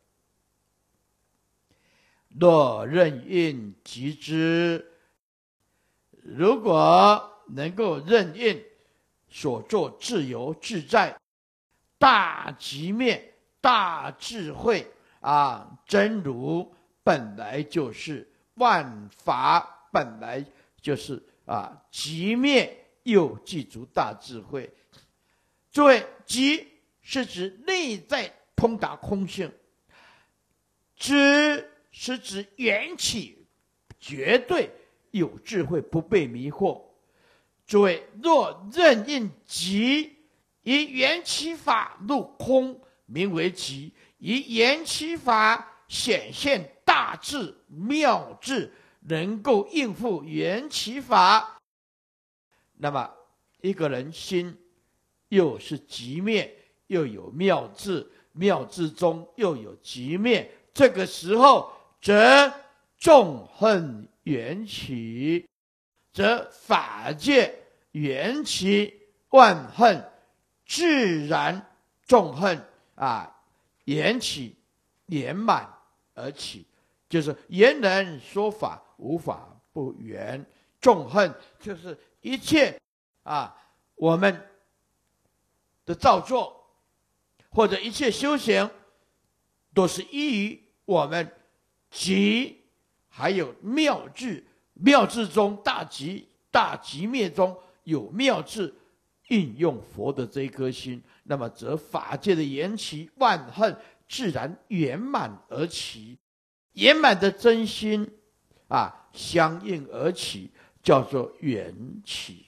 若任运即知，如果能够任运，所作自由自在，大寂灭，大智慧真如本来就是万法，本来就是寂灭又具足大智慧。诸位，寂是指内在通达空性。知是指缘起绝对有智慧，不被迷惑。诸位，若任应极，以缘起法入空，名为极；以缘起法显现大智妙智，能够应付缘起法。那么一个人心又是极灭，又有妙智，妙智中又有极灭，这个时候则纵横缘起，则法界缘起万恨，自然纵横缘起圆满而起，就是圆人说法，无法不圆。纵横就是一切我们的造作或者一切修行，都是依于我们极还有妙智，妙智中大极灭中有妙智，运用佛的这一颗心，那么则法界的缘起万恨自然圆满而起，圆满的真心相应而起，叫做缘起。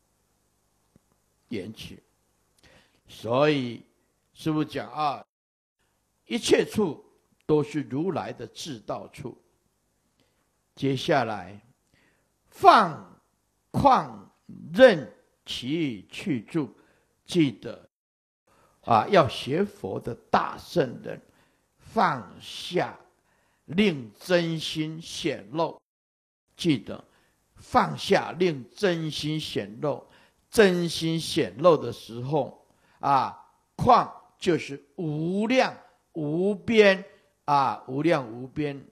缘起，所以师父讲一切处都是如来的至道处。接下来放旷任其去住，记得要学佛的大圣人，放下令真心显露。记得放下令真心显露，真心显露的时候旷就是无量无边无量无边，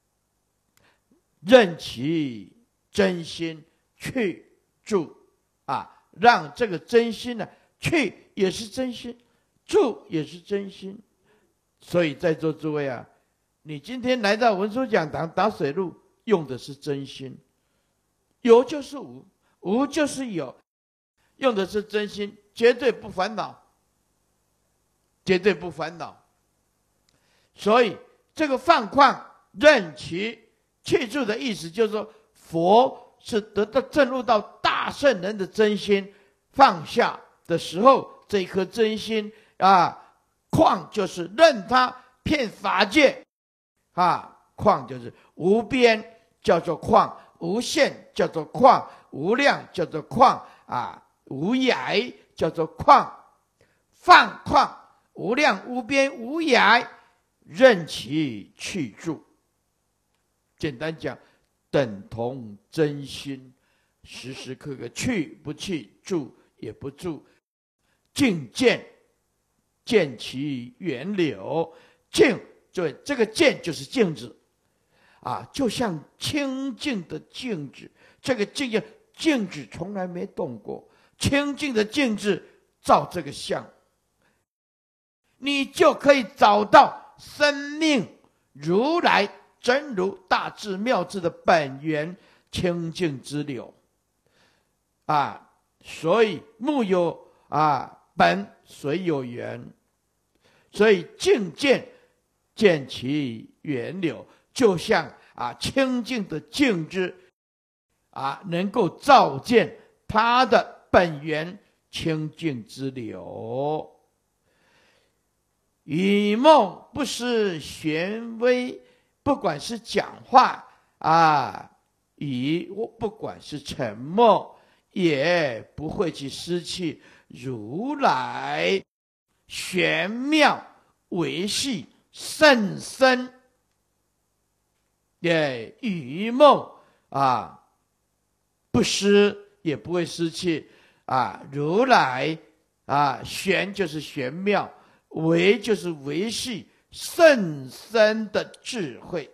任其真心去住让这个真心呢，去也是真心，住也是真心。所以在座诸位你今天来到文殊讲堂打水路，用的是真心，有就是无，无就是有，用的是真心，绝对不烦恼，绝对不烦恼。所以这个放旷任其去住的意思，就是说佛是得到证入到大圣人的真心，放下的时候，这一颗真心旷就是任他遍法界旷就是无边叫做旷，无限叫做旷，无量叫做旷无涯叫做旷。放旷无量无边无涯，任其去住。简单讲，等同真心，时时刻刻去不去，住也不住。境见，见其源流。境，对，这个见就是镜子就像清净的镜子，这个镜子从来没动过，清净的镜子照这个相，你就可以找到生命如来真如大智妙智的本源清净之流所以木有本，水有源，所以境见，见其源流，就像清净的镜子能够照见它的本源清净之流。语梦不失玄微，不管是讲话不管是沉默，也不会去失去如来玄妙维系甚深语梦不失，也不会失去如来玄就是玄妙，维就是维系甚深的智慧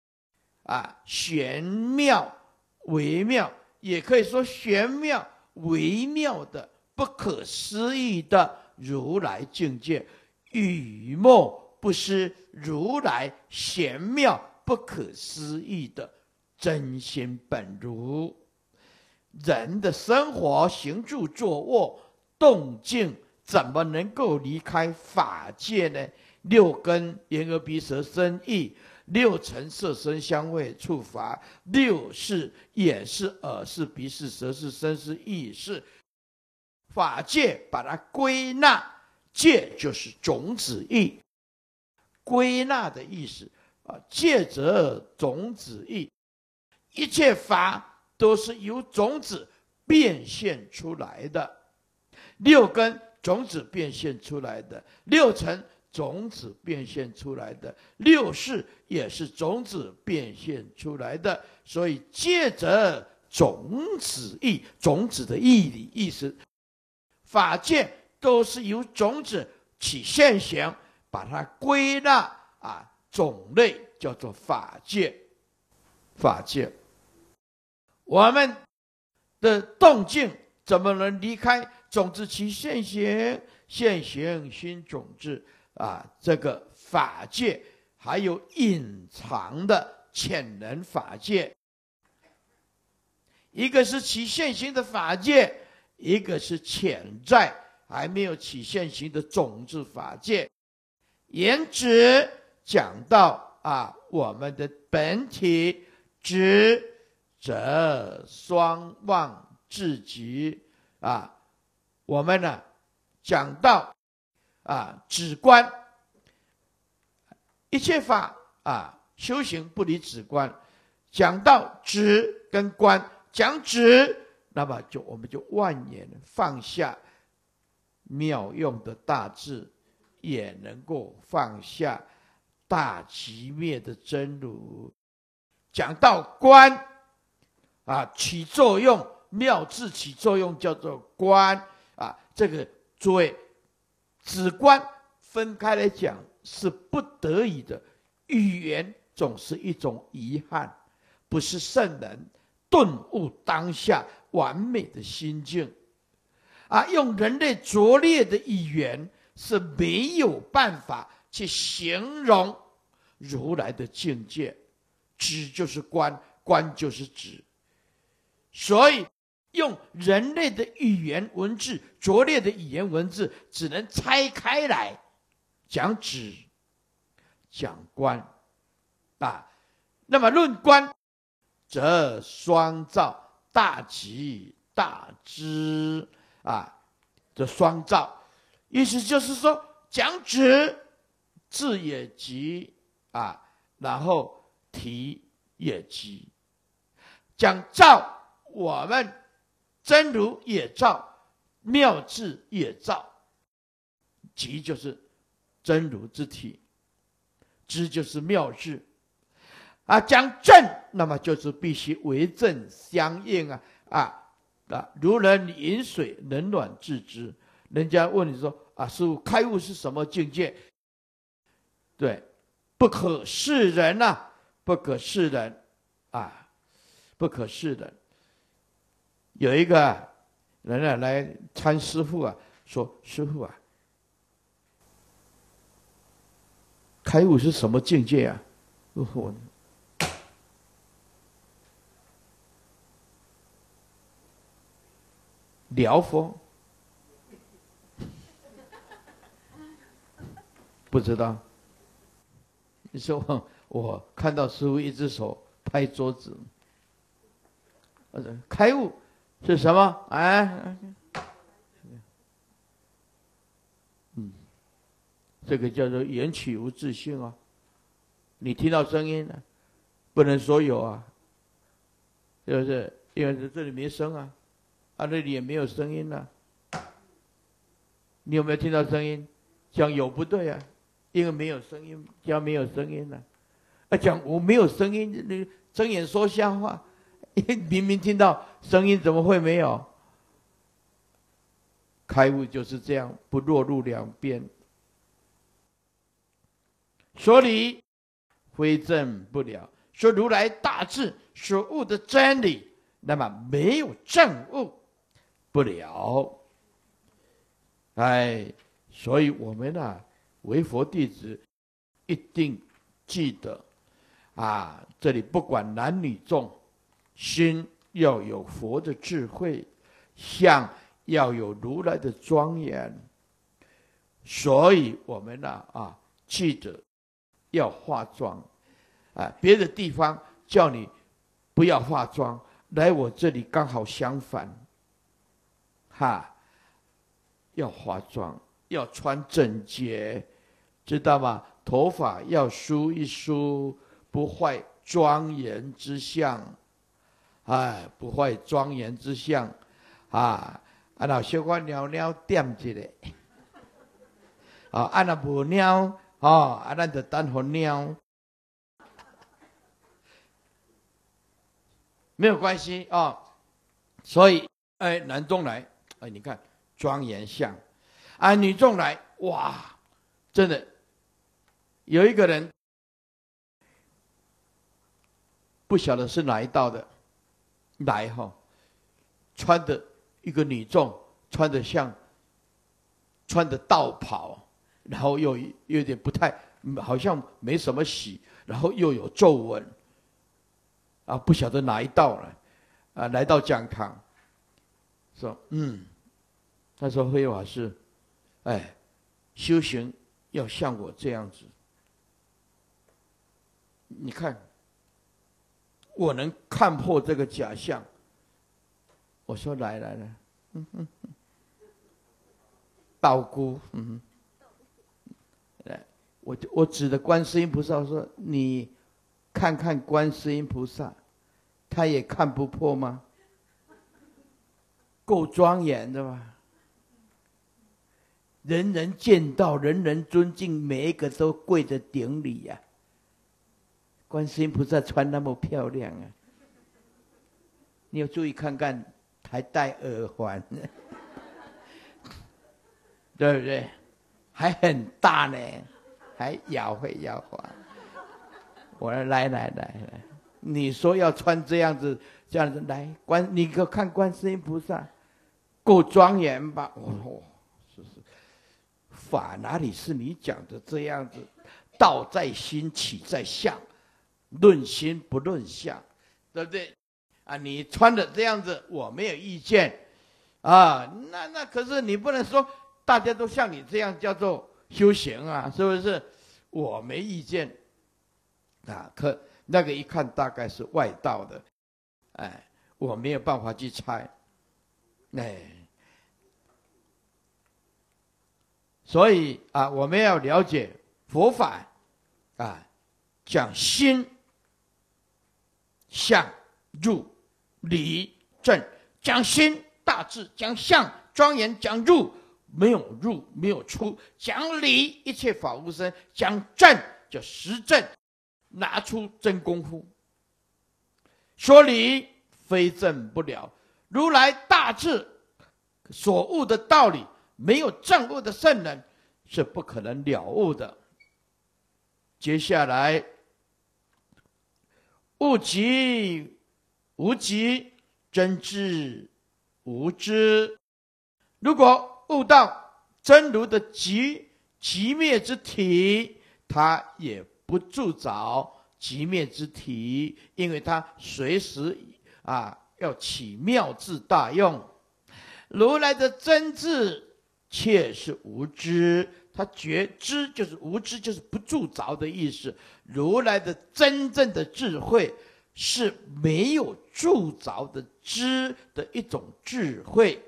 玄妙微妙，也可以说玄妙微妙的不可思议的如来境界。语梦不失如来玄妙不可思议的真心本如。人的生活行住坐卧动静，怎么能够离开法界呢？ 六根眼耳鼻舌身意，六尘色声香味触法，六识眼识耳识鼻识舌识身识意识。法界把它归纳，界就是种子义，归纳的意思啊，界则种子义，一切法都是由种子变现出来的，六根种子变现出来的，六尘种子变现出来的，六识也是种子变现出来的，所以界则种子义，种子的意思。法界都是由种子起现行，把它归纳啊，种类叫做法界。法界，我们的动静怎么能离开种子起现行？现行心种子啊，这个法界还有隐藏的潜能法界，一个是起现行的法界，一个是潜在还没有起现行的种子法界。言之讲到啊，我们的本体直则双望至极啊，我们呢讲到啊止观，一切法啊修行不离止观，讲到止跟观，讲止。那么我们就万言放下妙用的大智，也能够放下大寂灭的真如。讲到观啊，起作用，妙智起作用叫做观啊。这个诸位，止观分开来讲是不得已的，语言总是一种遗憾，不是圣人顿悟当下完美的心境啊，用人类拙劣的语言是没有办法去形容如来的境界。止就是观，观就是止，所以用人类的语言文字，拙劣的语言文字，只能拆开来讲止，讲观啊。那么论观，则双照。大吉大知啊，这双照，意思就是说，讲止，智也急啊，然后体也急；讲照，我们真如也照，妙智也照。急就是真如之体，知就是妙智。啊，讲正，那么就是必须为正相应啊！如人饮水，冷暖自知。人家问你说啊，师父，开悟是什么境界？对，不可示人啊，不可示人啊，不可示人。有一个人来参师父啊，说师父啊，开悟是什么境界啊？我疗佛不知道。你说我看到师父一只手拍桌子，开悟是什么？哎，这个叫做言起无自性啊。你听到声音呢，不能说有啊，是不是？因为这里没声啊。那里也没有声音了，你有没有听到声音？讲有不对啊，因为没有声音，讲没有声音了。讲我没有声音，你睁眼说瞎话，明明听到声音，怎么会没有？开悟就是这样，不落入两边。所以非证不了，说如来大智所悟的真理，那么没有证悟不了。哎，所以我们啊，为佛弟子一定记得啊，这里不管男女众，心要有佛的智慧，相要有如来的庄严。所以我们啊记得要化妆啊！别的地方叫你不要化妆，来我这里刚好相反，哈，要化妆，要穿整洁，知道吗？头发要梳一梳，不坏庄严之相，哎，不坏庄严之相，啊！啊，老小可尿尿点一下，啊，啊那无尿，哦，啊，咱就等候尿，没有关系啊、哦。所以，哎，男众来，哎，你看庄严相，啊，女众来，哇，真的有一个人不晓得是哪一道的来哈、哦，穿的一个女众穿的像穿的道袍，然后又有点不太，好像没什么洗，然后又有皱纹，啊，不晓得哪一道了，啊，来到讲堂，说，他说慧法师，哎，修行要像我这样子，你看，我能看破这个假象。我说来，道姑，来，我指的观世音菩萨说，你看看观世音菩萨，他也看不破吗？够庄严的吧？人人见到，人人尊敬，每一个都跪着顶礼呀、观世音菩萨穿那么漂亮啊，你要注意看看，还戴耳环呢，对不对？还很大呢，还会摇晃。我说来，你说要穿这样子来你可看观世音菩萨够庄严吧？哦，是，法哪里是你讲的这样子？道在心，起在相，论心不论相，对不对？啊，你穿的这样子，我没有意见，啊，那可是你不能说大家都像你这样叫做修行啊，是不是？我没意见，啊，可那个一看大概是外道的，哎，我没有办法去猜，哎，所以啊，我们要了解佛法，啊，讲心、相、入、理、正，讲心大智，讲相庄严，讲入没有入没有出，讲理一切法无生，讲正就实证，拿出真功夫。说理非正不了，如来大智所悟的道理，没有证悟的圣人是不可能了悟的。接下来，悟极无极，真知无知。如果悟到真如的极灭之体，他也不助找极灭之体，因为他随时要起妙智大用。如来的真智却是无知，他觉知就是无知，就是不助着的意思。如来的真正的智慧是没有助着的知的一种智慧，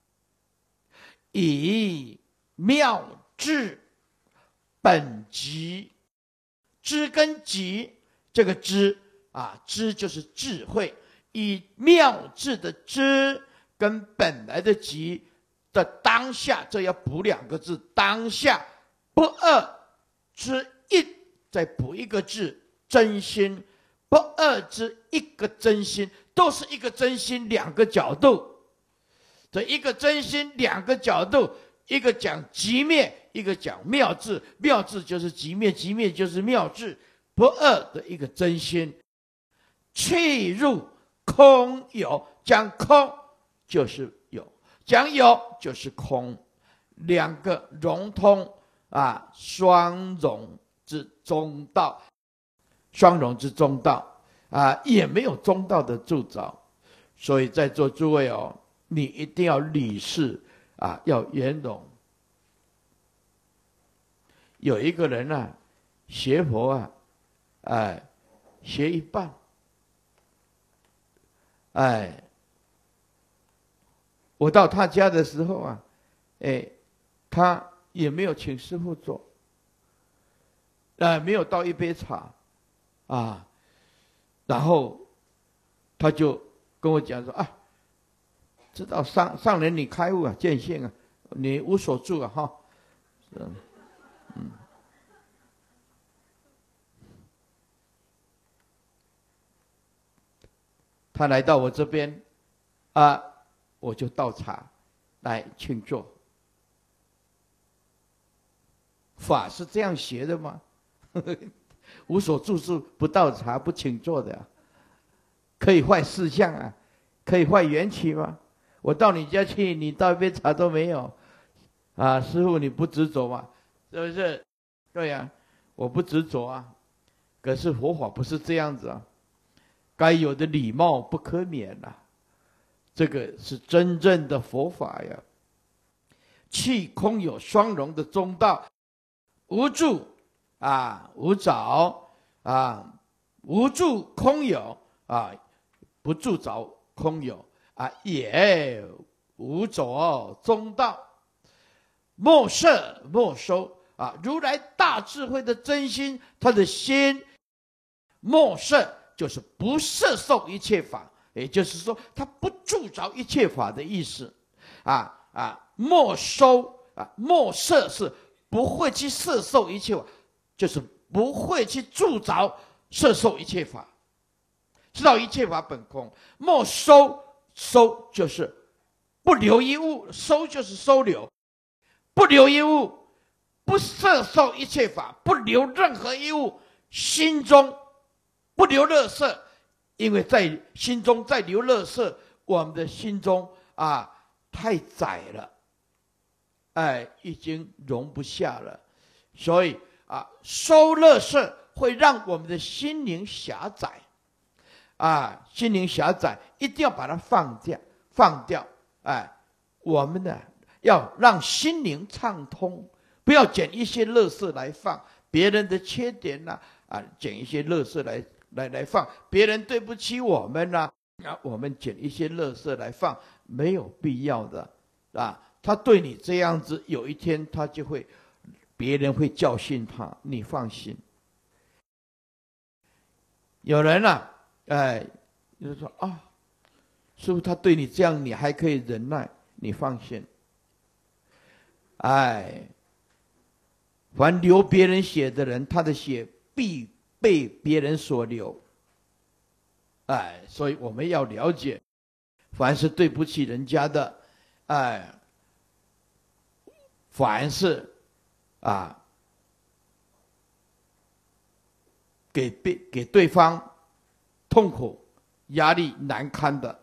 以妙智本极，知跟极，这个知知就是智慧，以妙智的知跟本来的极的当下，这要补两个字，当下不二之一，再补一个字，真心。不二之一个真心，都是一个真心，两个角度。这一个真心，两个角度，一个讲极灭，一个讲妙智。妙智就是极灭，极灭就是妙智，不二的一个真心。去入空有，讲空就是有，讲有就是空，两个融通双融之中道。双融之中道也没有中道的助着，所以在座诸位哦，你一定要理事要圆融。有一个人学佛啊，哎，学一半，哎，我到他家的时候啊，哎，他也没有请师父做，没有倒一杯茶，啊，然后他就跟我讲说啊，知道上人你开悟啊，见性啊，你无所住啊，哈，他来到我这边，啊，我就倒茶来请坐。法是这样学的吗？无所住处不倒茶不请坐的，可以坏事相啊，可以坏缘起吗？我到你家去，你倒一杯茶都没有，啊，师父你不执着嘛？是不是？对呀，我不执着啊。可是佛法不是这样子啊，该有的礼貌不可免啊，这个是真正的佛法呀。气空有双融的中道，无住啊，无着啊，无住空有啊，不住着空有啊，也无着中道，莫摄莫收啊。如来大智慧的真心，他的心莫摄就是不摄受一切法，也就是说，他不住着一切法的意思啊。没收啊，没摄是不会去摄受一切法，就是不会去住着摄受一切法，知道一切法本空。没收，收就是不留一物，收就是收留，不留一物，不摄受一切法，不留任何一物，心中不留垃圾，因为在心中在留垃圾，我们的心中啊太窄了。哎，已经容不下了，所以啊，收垃圾会让我们的心灵狭窄，啊，心灵狭窄，一定要把它放掉，哎，我们呢要让心灵畅通，不要捡一些垃圾来放别人的缺点呐，捡一些垃圾来放别人对不起我们呐，我们捡一些垃圾来放，没有必要的，啊。他对你这样子，有一天他就会，别人会教训他，你放心。有人啊，哎，就说啊，师父他对你这样，你还可以忍耐，你放心。哎，凡流别人血的人，他的血必被别人所流。哎，所以我们要了解，凡是对不起人家的，哎。凡是给对方痛苦、压力、难堪的，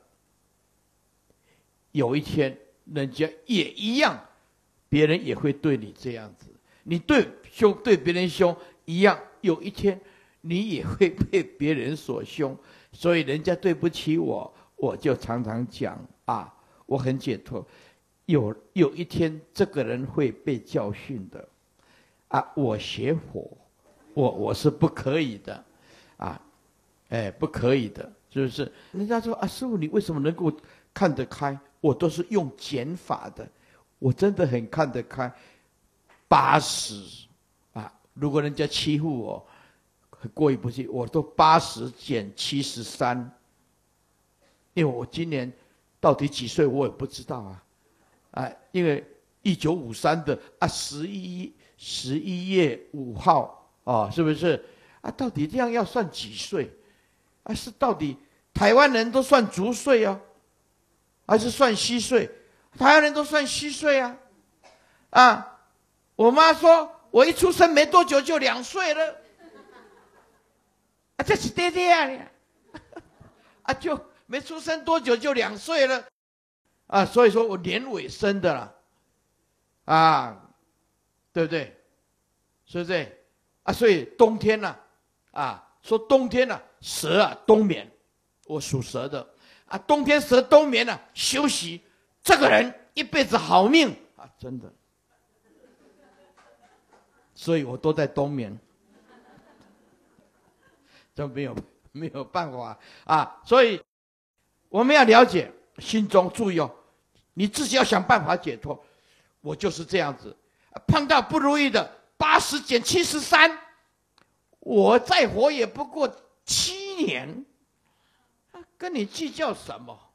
有一天人家也一样，别人也会对你这样子。你对别人凶一样，有一天你也会被别人所凶。所以人家对不起我，我就常常讲啊，我很解脱。有一天，这个人会被教训的，啊！我学佛，我是不可以的，啊，哎，不可以的，是不是？人家说啊，师父，你为什么能够看得开？我都是用减法的，我真的很看得开。80啊，如果人家欺负我，过意不去，我都80减73，因为我今年到底几岁，我也不知道啊。因为1953的11月5号哦，是不是啊？到底这样要算几岁？是到底台湾人都算足岁啊，还是算虚岁？台湾人都算虚岁啊！我妈说我一出生没多久就2岁了，这是爹爹啊，就没出生多久就2岁了。所以说我年尾生的了，对不对？是不是？所以冬天呢，说冬天呢，蛇冬眠，我属蛇的，冬天蛇冬眠了，休息，这个人一辈子好命真的。所以我都在冬眠， 都没有办法啊！所以我们要了解，心中注意哦，你自己要想办法解脱。我就是这样子，碰到不如意的80减73，我再活也不过7年，跟你计较什么？